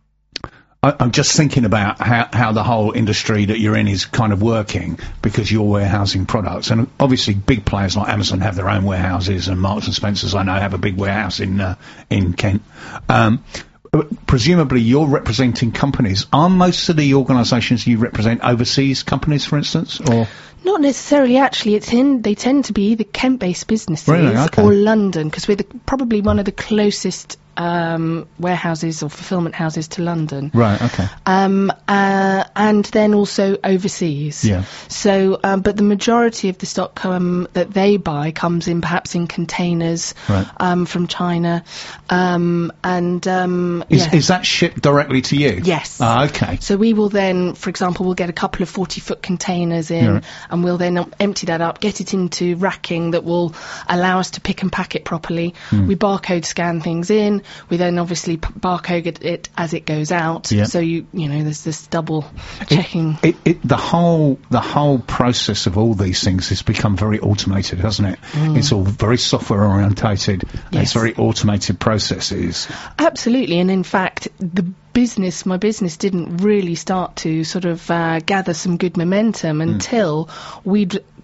I, I'm just thinking about how, how the whole industry that you're in is kind of working, because you're warehousing products. And obviously big players like Amazon have their own warehouses, and Marks and Spencer's, I know, have a big warehouse in uh, in Kent. Um, presumably you're representing companies. Are most of the organisations you represent overseas companies, for instance? Or Not necessarily, actually. It's in, they tend to be either Kent-based businesses Really? Okay. or London, because we're the, probably one of the closest um, warehouses or fulfilment houses to London. Right, okay. Um, uh, and then also overseas. Yeah. So, um, but the majority of the stock um, that they buy comes in perhaps in containers Right. um, from China. Um, and um, Is, yeah. is that shipped directly to you? Yes. Ah, okay. So we will then, for example, we'll get a couple of forty-foot containers in, Yeah. and we'll then um, empty that up, get it into racking that will allow us to pick and pack it properly. Hmm. We barcode scan things in. We then obviously p- barcode it, it as it goes out. Yeah. So you you know there's this double checking. It, it, the whole the whole process of all these things has become very automated, hasn't it? It's all very software orientated. Mm. Yes. It's very automated processes. Absolutely, and in fact, the business, my business, didn't really start to sort of uh, gather some good momentum until we'd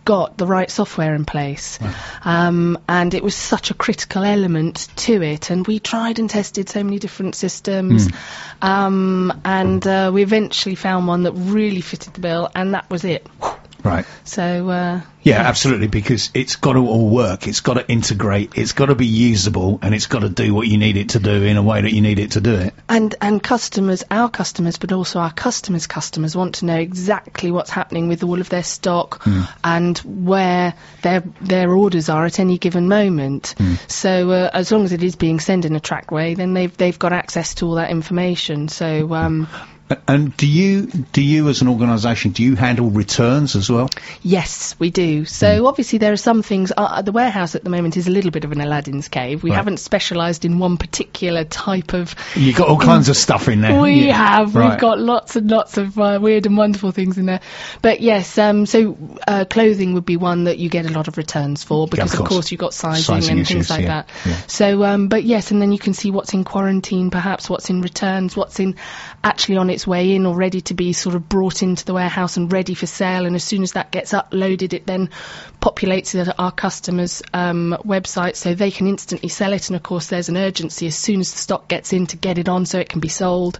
got the right software in place. Um, and it was such a critical element to it. And we tried and tested so many different systems. Mm. Um, and uh, we eventually found one that really fitted the bill, and that was it. Right. So, uh, Yeah, absolutely, because it's got to all work. It's got to integrate. It's got to be usable, and it's got to do what you need it to do in a way that you need it to do it. And and customers, our customers, but also our customers' customers want to know exactly what's happening with all of their stock and where their their orders are at any given moment. So uh, as long as it is being sent in a tracked way, then they've they've got access to all that information. So. Um, And do you, do you as an organisation, do you handle returns as well? Yes, we do. So obviously there are some things. Uh, the warehouse at the moment is a little bit of an Aladdin's cave. We Right. haven't specialised in one particular type of. You've got all kinds of stuff in there. We Yeah. have. Right. We've got lots and lots of uh, weird and wonderful things in there. But yes, um, so uh, clothing would be one that you get a lot of returns for because, of of course. course, you've got sizing, Sizing and issues, things like yeah, that. yeah. So, um, but yes, and then you can see what's in quarantine, perhaps what's in returns, what's in actually on its way in or ready to be sort of brought into the warehouse and ready for sale. And as soon as that gets uploaded, it then populates it at our customers' um, website so they can instantly sell it. And of course, there's an urgency as soon as the stock gets in to get it on so it can be sold.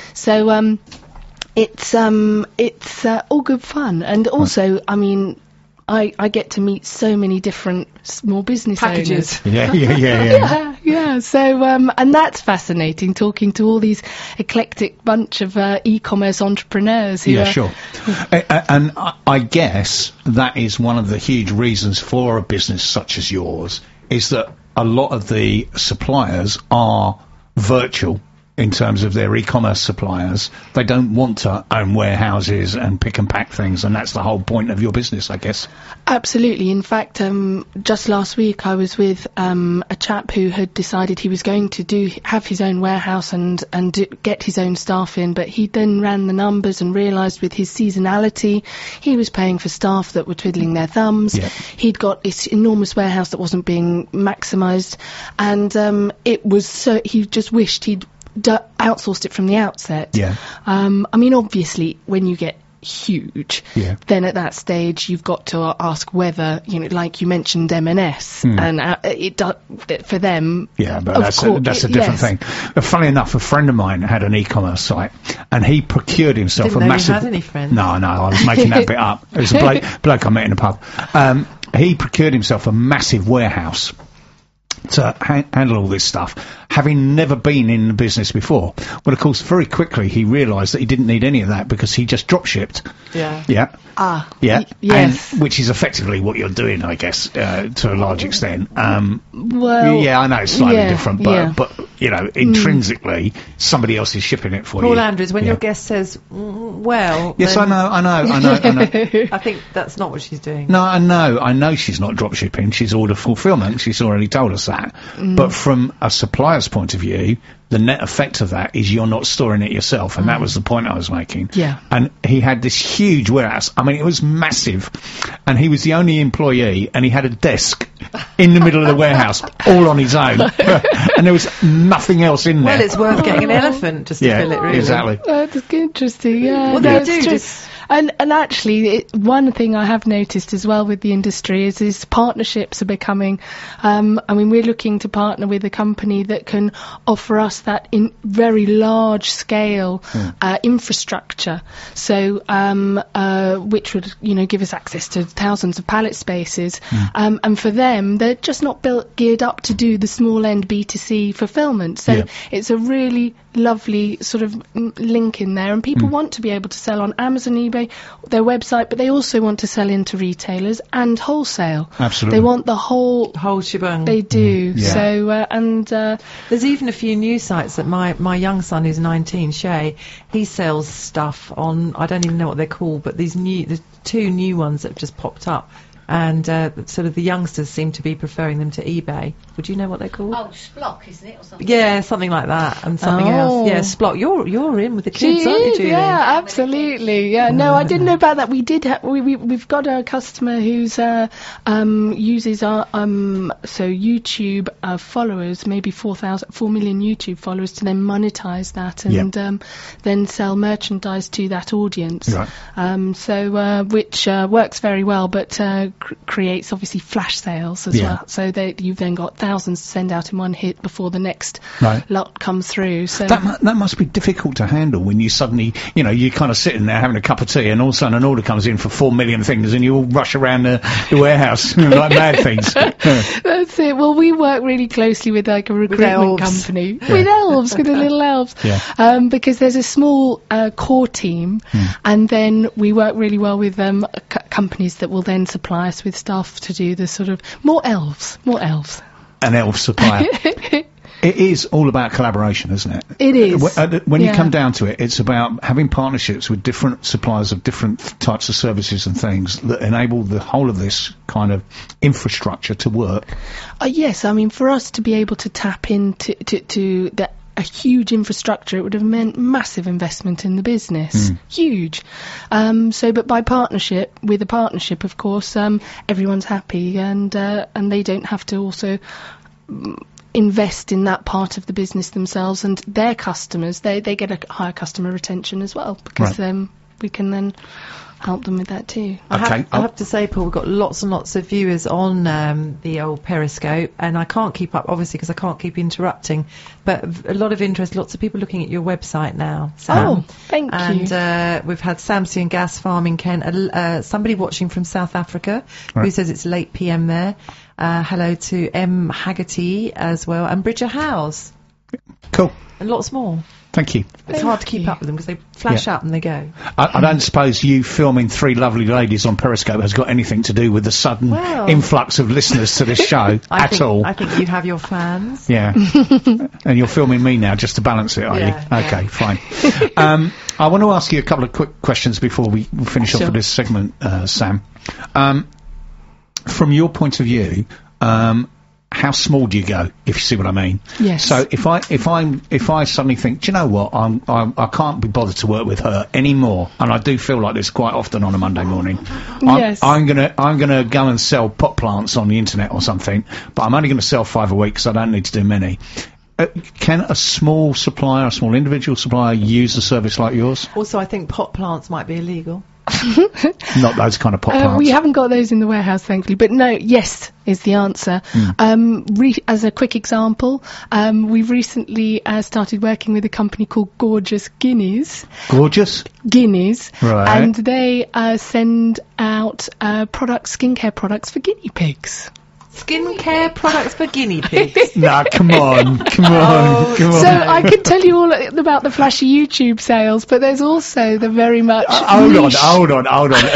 So um, it's um, it's uh, all good fun. And also, I mean, I, I get to meet so many different small business Packages. owners. Yeah, yeah, yeah, yeah. Yeah, yeah. So, um, and that's fascinating, talking to all these eclectic bunch of uh, e-commerce entrepreneurs. Who Yeah, are, sure. A- a- and I, I guess that is one of the huge reasons for a business such as yours, is that a lot of the suppliers are virtual in terms of their e-commerce suppliers. They don't want to own warehouses and pick and pack things, and that's the whole point of your business, I guess. Absolutely. In fact, um, just last week I was with um, a chap who had decided he was going to do have his own warehouse and and do, get his own staff in, but he then ran the numbers and realised with his seasonality he was paying for staff that were twiddling their thumbs. Yeah. He'd got this enormous warehouse that wasn't being maximised, and um, it was so he just wished he'd d- outsourced it from the outset. Yeah. Um, I mean, obviously, when you get huge, Yeah. then at that stage you've got to ask whether, you know, like you mentioned M and S, and uh, it does for them. Yeah, but of that's a, course, that's a it- different yes. thing. But funny enough, a friend of mine had an e-commerce site, and he procured himself Didn't a know he massive. had any friends. No, no, I was making that bit up. It was a bloke, bloke I met in a pub. Um, he procured himself a massive warehouse to ha- handle all this stuff, having never been in the business before. Well, of course, very quickly he realised that he didn't need any of that because he just drop shipped. Yeah. Yeah. Ah, Yeah, y- yes. and which is effectively what you're doing, I guess, uh, to a large extent. Um, Well, yeah, I know it's slightly yeah, different, but yeah. but you know, intrinsically, somebody else is shipping it for Paul you. Andrews, when Yeah. your guest says, mm, well... Yes, I then know, I know, I know, I know. I think that's not what she's doing. No, I know, I know she's not drop shipping. She's order fulfillment. She's already told us that. Mm. But from a supplier's point of view, the net effect of that is you're not storing it yourself, and that was the point I was making. Yeah. And he had this huge warehouse. I mean, it was massive, and he was the only employee, and he had a desk in the middle of the warehouse, all on his own, and there was nothing else in there. Well, it's worth getting an elephant just to yeah, fill it, really. exactly. That's interesting. Yeah, What no, do you it's do? true. Just- And and actually, it, one thing I have noticed as well with the industry is is partnerships are becoming. Um, I mean, we're looking to partner with a company that can offer us that in very large scale uh, infrastructure. So, um, uh, which would you know give us access to thousands of pallet spaces. Um, and for them, they're just not built geared up to do the small end B two C fulfillment. So Yeah. it's a really lovely sort of mm, link in there, and people want to be able to sell on Amazon, eBay, their website, but they also want to sell into retailers and wholesale. Absolutely. They want the whole. Whole shebang. They do. Yeah. So uh, and uh, There's even a few new sites that my, my young son, who's nineteen, Shay, he sells stuff on, I don't even know what they're called, but these new, the two new ones that have just popped up. And uh, sort of the youngsters seem to be preferring them to eBay. Would you know what they're called? Oh, Splock, isn't it, or something? Yeah, something like that, and something Oh. else. Yeah, Splot. You're you're in with the She kids, aren't you, is, Julie? yeah, absolutely. Yeah, no, I didn't know about that. We did. Ha- we, we we've got a customer who's uh, um, uses our um, so YouTube uh, followers, maybe four thousand, four million YouTube followers, to then monetize that and um, then sell merchandise to that audience. Right. Um, so uh, which uh, works very well, but uh, cr- creates obviously flash sales as Yeah. well. So they, you've then got thousands to send out in one hit before the next Right. lot comes through. So That mu- that must be difficult to handle when you suddenly, you know, you're kind of sitting there having a cup of tea, and all of a sudden an order comes in for four million things, and you all rush around the, the warehouse like mad things. that's it. Well, we work really closely with like a recruitment elves. company, with elves, with the little elves, Yeah. um, because there's a small uh, core team, Hmm. and then we work really well with um, c- companies that will then supply us with stuff to do the sort of more elves, more elves. An elf supplier. It is all about collaboration, isn't it? It is. Wh- uh, When you Yeah. come down to it, it's about having partnerships with different suppliers of different types of services and things that enable the whole of this kind of infrastructure to work. Uh, yes, I mean, for us to be able to tap into to, to the, a huge infrastructure, it would have meant massive investment in the business. Huge. Um, so, but by partnership, with a partnership, of course, um, everyone's happy, and uh, and they don't have to also mm, invest in that part of the business themselves, and their customers, they, they get a higher customer retention as well, because Right. um, we can then help them with that too. I, Okay. have, I have to say, Paul, we've got lots and lots of viewers on um, the old Periscope, and I can't keep up, obviously, because I can't keep interrupting. But v- a lot of interest, lots of people looking at your website now, Sam. Oh, thank you. And uh, we've had Samson Gas Farm in Kent, uh, l- uh, somebody watching from South Africa who Right. says it's late P M there. Uh, hello to M. Haggerty as well, and Bridger Howes, Cool. and lots more. Thank you. It's Thank hard to keep you. up with them because they flash Yeah. up and they go. I, I don't suppose you filming three lovely ladies on Periscope has got anything to do with the sudden Well- influx of listeners to this show I at think, all. I think you have your fans. Yeah. And you're filming me now just to balance it, are Yeah, you? yeah. Okay, fine. um, I want to ask you a couple of quick questions before we finish off Sure. with this segment, uh, Sam. Um, from your point of view, um, how small do you go, if you see what I mean? Yes. So if I if I if I suddenly think, do you know what, I'm, I'm I can't be bothered to work with her anymore, and I do feel like this quite often on a Monday morning. I'm, Yes. I'm gonna I'm gonna go and sell pot plants on the internet or something, but I'm only going to sell five a week because I don't need to do many. Uh, can a small supplier, a small individual supplier, use a service like yours? Also, I think pot plants might be illegal. Not those kind of pot Uh, plants. we haven't got those in the warehouse, thankfully. But no, yes is the answer. Hmm. Um, re- as a quick example, um, we've recently uh, started working with a company called Gorgeous Guineas. Gorgeous. Guineas. Right. And they uh, send out uh, products, skincare products for guinea pigs. Skincare products for guinea pigs. Nah, come on, come on, Oh, come on. So I could tell you all about the flashy YouTube sales, but there's also the very much Uh, hold on, niche- hold on, hold on.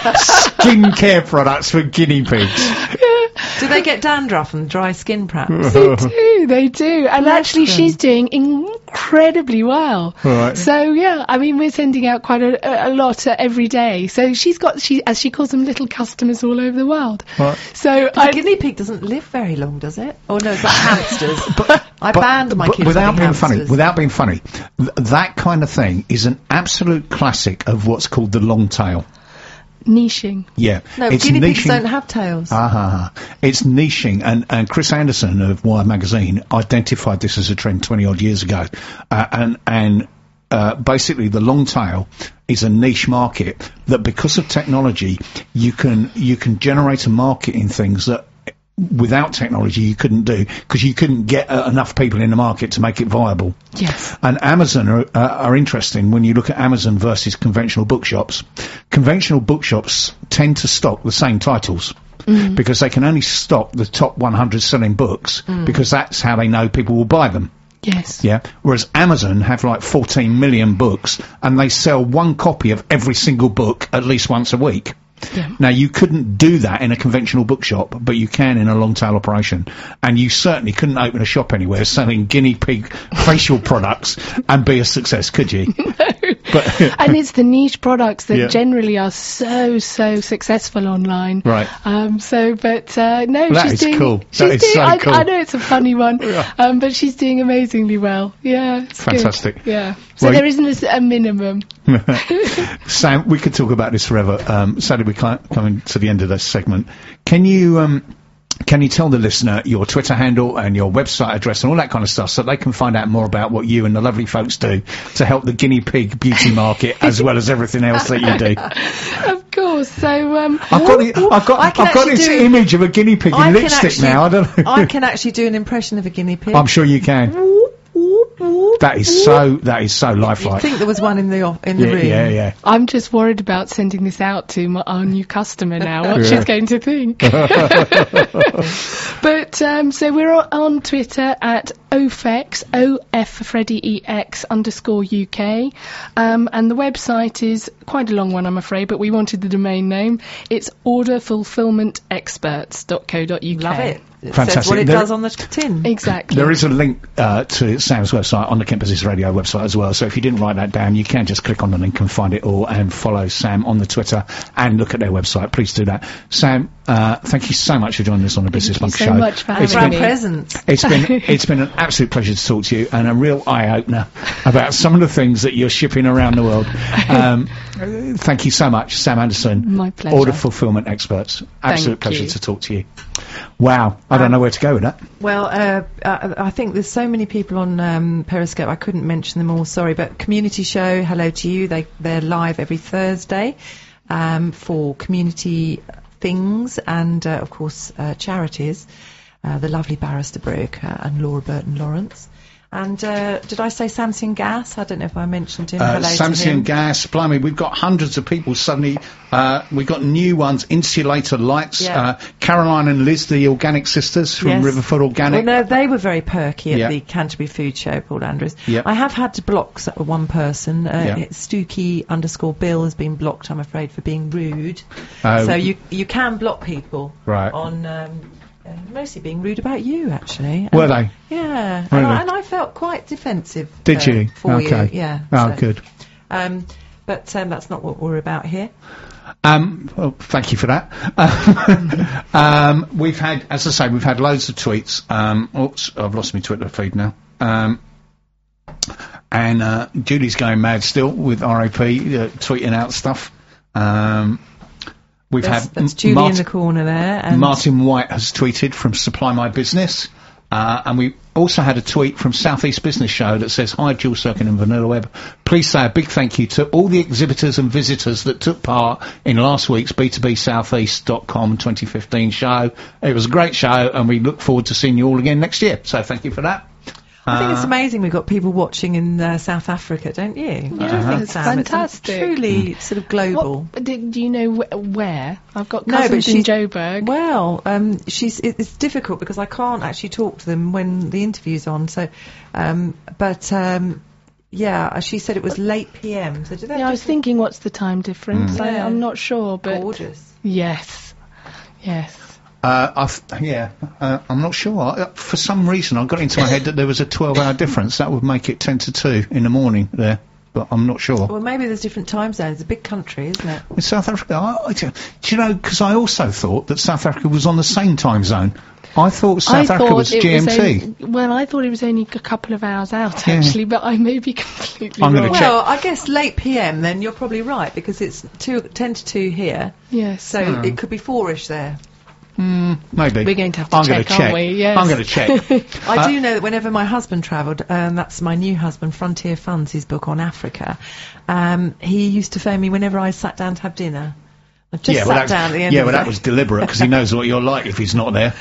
Skincare products for guinea pigs. Do they get dandruff and dry skin, perhaps? They do, they do. And Bless actually them. she's doing incredibly well. Right. So yeah, I mean we're sending out quite a, a lot uh, every day. So she's got, she as she calls them, little customers all over the world. Right. So A I, guinea pig doesn't live very long, does it? Oh no, it's like hamsters. I But- banned my but kids without having being hamsters. funny, without being funny, th- that kind of thing is an absolute classic of what's called the long tail. niching. Yeah, No, it's guinea pigs niching- don't have tails. Ah, it's niching, and, and Chris Anderson of Wired magazine identified this as a trend twenty odd years ago, uh, and and uh, basically the long tail is a niche market that, because of technology, you can you can generate a market in things that without technology you couldn't do, because you couldn't get uh, enough people in the market to make it viable. Yes. And Amazon are, uh, are interesting when you look at Amazon versus conventional bookshops. Conventional bookshops tend to stock the same titles because they can only stock the top one hundred selling books because that's how they know people will buy them. Yes. Yeah. Whereas Amazon have like fourteen million books and they sell one copy of every single book at least once a week. Yeah. Now, you couldn't do that in a conventional bookshop, but you can in a long-tail operation. And you certainly couldn't open a shop anywhere selling guinea pig facial products and be a success, could you? But And it's the niche products that Yeah. generally are so, so successful online. Right. Um, so, but, uh, no, That she's is doing, cool. That she's is doing, so I, cool. I know it's a funny one, Yeah. um, but she's doing amazingly well. Yeah. It's good. Fantastic. Yeah. So Well, there you- isn't a s- a minimum. Sam, we could talk about this forever. Um, sadly, we're ki- coming to the end of this segment. Can you um, can you tell the listener your Twitter handle and your website address and all that kind of stuff so they can find out more about what you and the lovely folks do to help the guinea pig beauty market as well as everything else that you do? Of course. course. So um, I've got the, I've got I can I've got actually this do- image of a guinea pig I in can lipstick actually- now. I don't know. I can actually do an impression of a guinea pig. I'm sure you can. That is so. That is so You'd lifelike. think there was one in the off- in the Yeah, room. yeah, yeah. I'm just worried about sending this out to my, our new customer now. What Yeah. she's going to think. But um, so we're on, on Twitter at O F E X, O F for Freddie E X underscore U K, um, and the website is quite a long one, I'm afraid, but we wanted the domain name. It's order fulfillment experts dot co dot U K. Love it. It Fantastic. says what it There- does on the tin. Exactly. There is a link uh, to Sam's website on the Kent Business Radio website as well. So if you didn't write that down, you can just click on the link and find it all, and follow Sam on the Twitter and look at their website. Please do that. Sam, uh, thank you so much for joining us on the Business you Bunk so Show. much for It's having been- me. presents. It's been it's been an absolute pleasure to talk to you, and a real eye opener about some of the things that you're shipping around the world. Um, uh, thank you so much, Sam Anderson. My pleasure. Order fulfillment experts. Absolute Thank pleasure you. to talk to you. Wow, I don't Um, know where to go with that. Well, uh, uh, I think there's so many people on um, Periscope. I couldn't mention them all. Sorry, but Community Show. Hello to you. They they're live every Thursday um, for community things and uh, of course uh, charities. Uh, the lovely Barrister Brooke uh, and Laura Burton Lawrence. And uh, did I say Samson Gas? I don't know if I mentioned him. Uh, Hello to Samson him. Gas, blimey, we've got hundreds of people suddenly. Uh, we've got new ones, Insulator Lights, Yeah. uh, Caroline and Liz, the Organic Sisters from Yes. Riverford Organic. Well, no, they were very perky at Yeah. the Canterbury Food Show, Paul Andrews. Yeah. I have had to block s- one person. Uh, Yeah. Stooky underscore Bill has been blocked, I'm afraid, for being rude. Oh. So you you can block people Right. on um, uh, mostly being rude about you, actually. Were And- they? Yeah. And, Really? I, and I felt quite defensive. Did uh, you? For Okay. you, yeah. Oh, so, good. Um, but um, that's not what we're about here. Um, well, thank you for that. um, we've had, as I say, we've had loads of tweets. Um, oops, I've lost my Twitter feed now. Um, and uh, Julie's going mad still with R A P, uh, tweeting out stuff. Um, we've That's, had that's M- Julie Martin, in the corner there. And Martin White has tweeted from Supply My Business. Uh, and we also had a tweet from Southeast Business Show that says, "Hi, Jules Sirkin and Vanilla Web. Please say a big thank you to all the exhibitors and visitors that took part in last week's B two B Southeast dot com twenty fifteen show. It was a great show, and we look forward to seeing you all again next year." So thank you for that. I think it's Uh, amazing we've got people watching in uh, South Africa, don't you? What do you Yeah, think, it's Sam? fantastic. It's truly sort of global. What, do, do you know wh- where? I've got No, but cousins in she's- Joburg. Well, um, she's it, it's difficult because I can't actually talk to them when the interview's on. So, um, but um, yeah, uh, she said it was late P M. So did that Yeah, I was just thinking, what's the time difference? I, Yeah. I'm not sure, but gorgeous? yes, yes. Uh, I've, yeah, uh, I'm not sure. Uh, for some reason, I got into my head that there was a twelve hour difference. That would make it ten to two in the morning there, but I'm not sure. Well, maybe there's different time zones. It's a big country, isn't it? In South Africa, I, I, do you know, because I also thought that South Africa was on the same time zone. I thought South I Africa thought was it G M T. was only, well, I thought it was only a couple of hours out, Yeah. actually, but I may be completely I'm gonna wrong. check. Well, I guess late P M. Then you're probably right because it's two, ten to two here, Yes. so Hmm. it could be fourish there. Maybe. We're going to have to I'm check, gonna aren't we? Yes. I'm going to check. I Uh, do know that whenever my husband travelled, um, that's my new husband, Frontier Funds, his book on Africa, um, he used to phone me whenever I sat down to have dinner. I just yeah, sat well, that, down at the end yeah, of well, the that day. was deliberate because he knows what you're like if he's not there.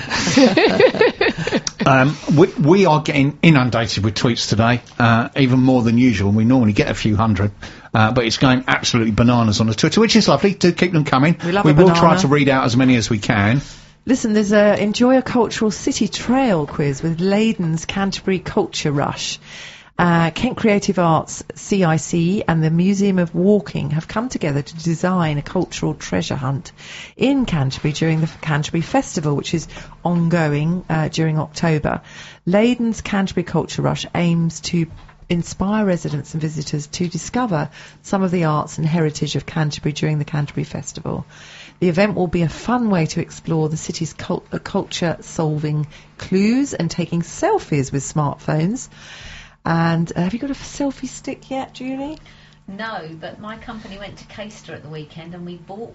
um, we, we are getting inundated with tweets today, uh, even more than usual. We normally get a few hundred, uh, but it's going absolutely bananas on the Twitter, which is lovely. Do keep them coming. We love we a will banana. try to read out as many as we can. Listen, there's a Enjoy a Cultural City Trail quiz with Leyden's Canterbury Culture Rush. Uh, Kent Creative Arts, C I C, and the Museum of Walking have come together to design a cultural treasure hunt in Canterbury during the Canterbury Festival, which is ongoing uh, during October. Leyden's Canterbury Culture Rush aims to inspire residents and visitors to discover some of the arts and heritage of Canterbury during the Canterbury Festival. The event will be a fun way to explore the city's cult- uh, culture, solving clues and taking selfies with smartphones. And uh, have you got a selfie stick yet, Julie? No, but my company went to Caister at the weekend and we bought one.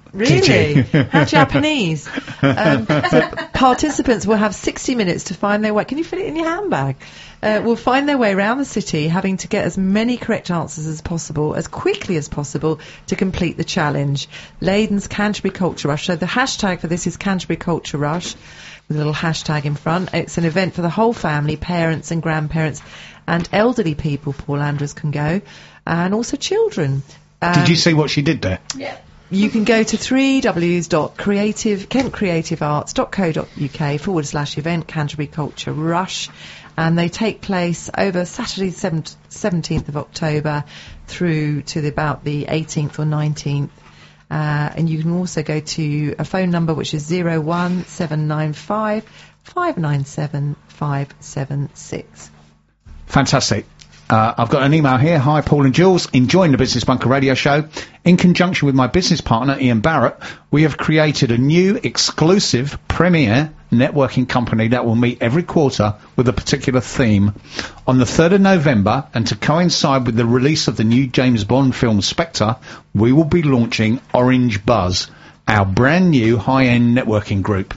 Really? How Japanese. Um, so participants will have sixty minutes to find their way. Can you fit it in your handbag? Uh, will find their way around the city, having to get as many correct answers as possible, as quickly as possible, to complete the challenge. Leyden's Canterbury Culture Rush. So the hashtag for this is Canterbury Culture Rush, with a little hashtag in front. It's an event for the whole family, parents and grandparents, and elderly people. Paul Andrews can go, and also children. Um, Did you see what she did there? Yeah. You can go to three w dot creative kent creative arts dot co dot uk forward slash event Canterbury Culture Rush, and they take place over Saturday the seventeenth of October through to the, about the eighteenth or nineteenth. Uh, and you can also go to a phone number which is zero one seven nine five five nine seven five seven six. Fantastic. Uh, I've got an email here. Hi, Paul and Jules. Enjoying the Business Bunker radio show. In conjunction with my business partner, Ian Barrett, we have created a new exclusive premier networking company that will meet every quarter with a particular theme. On the third of November, and to coincide with the release of the new James Bond film Spectre, we will be launching Orange Buzz, our brand new high-end networking group.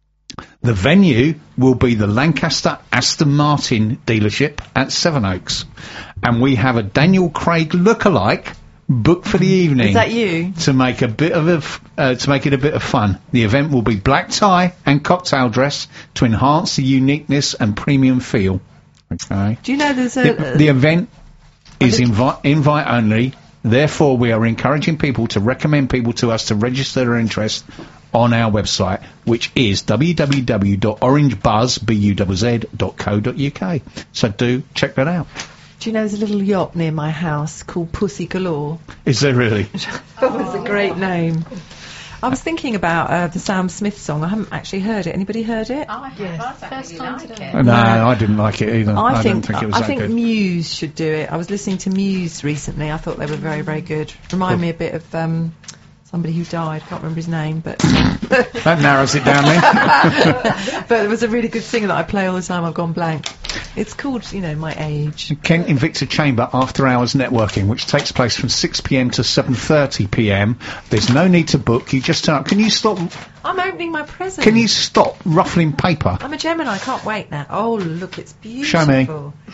The venue will be the Lancaster Aston Martin dealership at Sevenoaks, and we have a Daniel Craig lookalike booked for the evening. Is that you? To make a bit of a f- uh, to make it a bit of fun. The event will be black tie and cocktail dress to enhance the uniqueness and premium feel. Okay. Do you know there's a... The, the event is invi- invite only. Therefore, we are encouraging people to recommend people to us to register their interest on our website, which is w w w dot orange buzz dot co dot u k. So do check that out. Do you know there's a little yacht near my house called Pussy Galore? Is there really? That was a great name. I was thinking about uh, the Sam Smith song. I haven't actually heard it. Anybody heard it? Oh, I have. First time today. No, I didn't like it either. I, I think, don't think it was I that think good. Muse should do it. I was listening to Muse recently. I thought they were very, very good. Remind me a bit of um, somebody who died. Can't remember his name, but That narrows it down then. but it was a really good singer that I play all the time. I've gone blank. It's called, you know, My Age. Kent Invicta Chamber After Hours Networking, which takes place from six p m to seven thirty p m. There's no need to book. You just turn up. Can you stop? I'm opening my present. Can you stop ruffling paper? I'm a Gemini. I can't wait now. Oh, look, it's beautiful. Show me.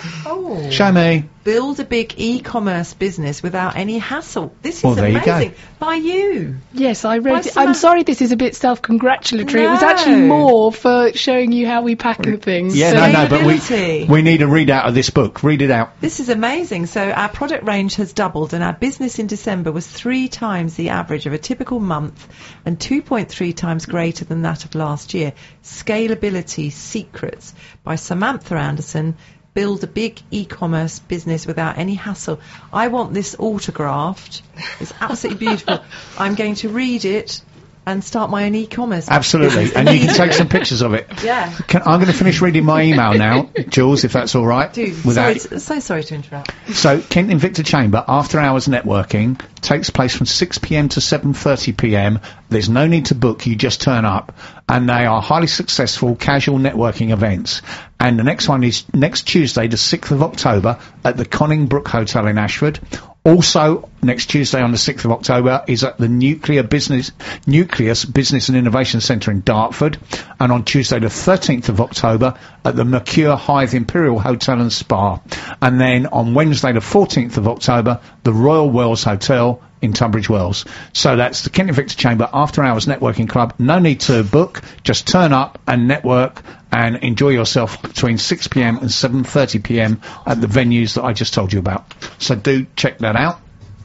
Oh. Show me. Build a big e-commerce business without any hassle. This is Well, there you go. amazing. By you. Yes, I By read it. I'm Samantha. sorry this is a bit self-congratulatory. It was actually No. more for showing you how we package things. Yeah, no, no, but we Sustainability. we need a readout of this book. Read it out. This is amazing. So our product range has doubled, and our business in December was three times the average of a typical month and two point three times greater than that of last year. Scalability Secrets by Samantha Anderson. Build a big e-commerce business without any hassle. I want this autographed. It's absolutely beautiful. I'm going to read it and start my own e-commerce. Absolutely, business and you can take immediately. some pictures of it. Yeah. Can, I'm going to finish reading my email now, Jules, if that's all right. Do. Without, Sorry, so sorry to interrupt. So, Kent Invicta Chamber After Hours Networking takes place from six p m to seven thirty p m. There's no need to book, you just turn up. And they are highly successful casual networking events. And the next one is next Tuesday, the sixth of October, at the Conningbrook Hotel in Ashford. Also, next Tuesday on the sixth of October is at the Nuclear Business, Nucleus Business and Innovation Centre in Dartford. And on Tuesday the thirteenth of October at the Mercure Hythe Imperial Hotel and Spa. And then on Wednesday the fourteenth of October, the Royal Wells Hotel in Tunbridge Wells. So that's the Kent Invicta Chamber After Hours Networking Club. No need to book, just turn up and network and enjoy yourself between six p m and seven thirty p m at the venues that I just told you about. So do check that out.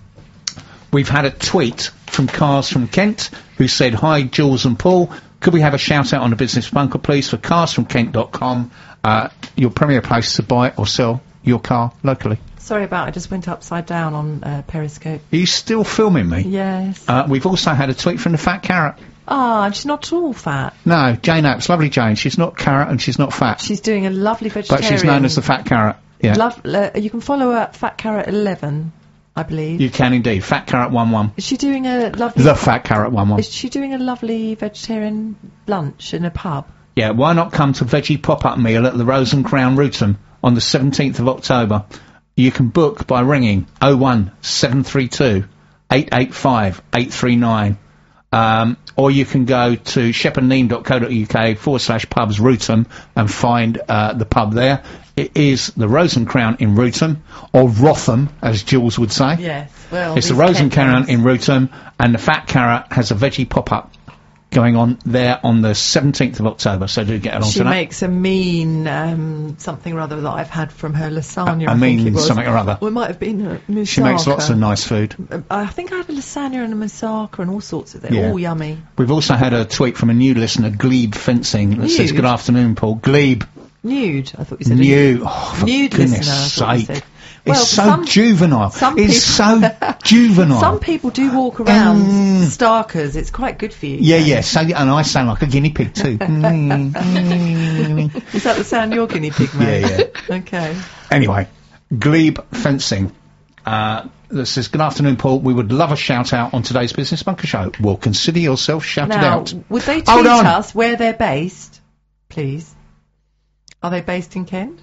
We've had a tweet from Cars from Kent who said, "Hi Jules and Paul, could we have a shout out on the Business Bunker please for cars from kent dot com, uh, your premier place to buy or sell your car locally." Sorry about it. I just went upside down on uh, Periscope. Are you still filming me? Yes. Uh, we've also had a tweet from the Fat Carrot. Ah, she's not at all fat. No, Jane Apps, lovely Jane. She's not carrot and she's not fat, She's doing a lovely but vegetarian. she's known as the Fat Carrot. Yeah, Love, uh, you can follow her at Fat Carrot eleven, I believe. you can indeed. Fat Carrot one one. Is she doing a lovely? The Fat Carrot one one. Is she doing a lovely vegetarian lunch in a pub? Yeah, why not come to Veggie Pop-Up Meal at the Rose and Crown Ruton on the seventeenth of October? You can book by ringing oh one seven three two eight eight five eight three nine. Um, or you can go to shepherdneame.co.uk forward slash pubs Rootham and find uh, the pub there. It is the Rose and Crown in Rootham, or Rotham, as Jules would say. Yes, well, it's the these Rose and Kent Crown names. in Rootham, and the Fat Carrot has a veggie pop-up going on there on the seventeenth of October, so do get along She to that. makes a mean um, something or other that I've had from her lasagna. A I mean think it was. something or other. Well, it might have been a moussaka. She makes lots of nice food. Um, I think I had a lasagna and a moussaka and all sorts of it. Yeah. All yummy. We've also had a tweet from a new listener, Glebe Fencing, that says, Nude? good afternoon, Paul. Glebe. Nude. I thought you said New. Oh, for nude goodness listener. I thought you sake. said. Well, It's so some- juvenile. some It's people- so juvenile. Some people do walk around Mm. starkers. It's quite good for you. Yeah, yeah. So, and I sound like a guinea pig too. Mm, mm. Is that the sound your guinea pig made? Yeah, yeah. Okay. Anyway, Glebe Fencing. Uh, that says, good afternoon, Paul. We would love a shout out on today's Business Bunker Show. Well, consider yourself shouted Now, out. would they Hold tweet on. us where they're based, please? Are they based in Kent?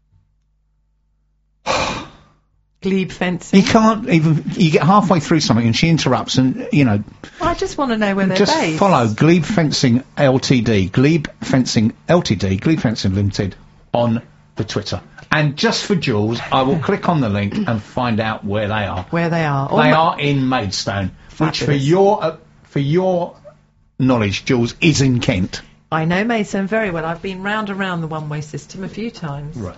Glebe Fencing. You can't even, you get halfway through something and she interrupts and, you know, I just want to know where they're just based. follow Glebe Fencing Ltd, Glebe Fencing Ltd, Glebe Fencing Limited on the Twitter. And just for Jules, I will click on the link and find out where they are. Where they are. They Or- are in Maidstone, which for Fabulous. your uh, for your knowledge, Jules, is in Kent. I know Maidstone very well. I've been round and round the one-way system a few times. Right.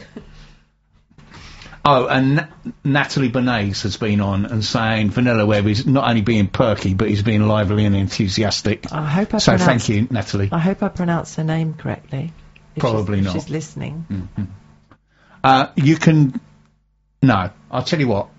Oh, and Na- Natalie Bernays has been on and saying Vanilla Web is not only being perky, but he's being lively and enthusiastic. I hope I So pronounced, thank you, Natalie. I hope I pronounced her name correctly. If Probably she's, not. If she's listening. Uh, you can... No, I'll tell you what.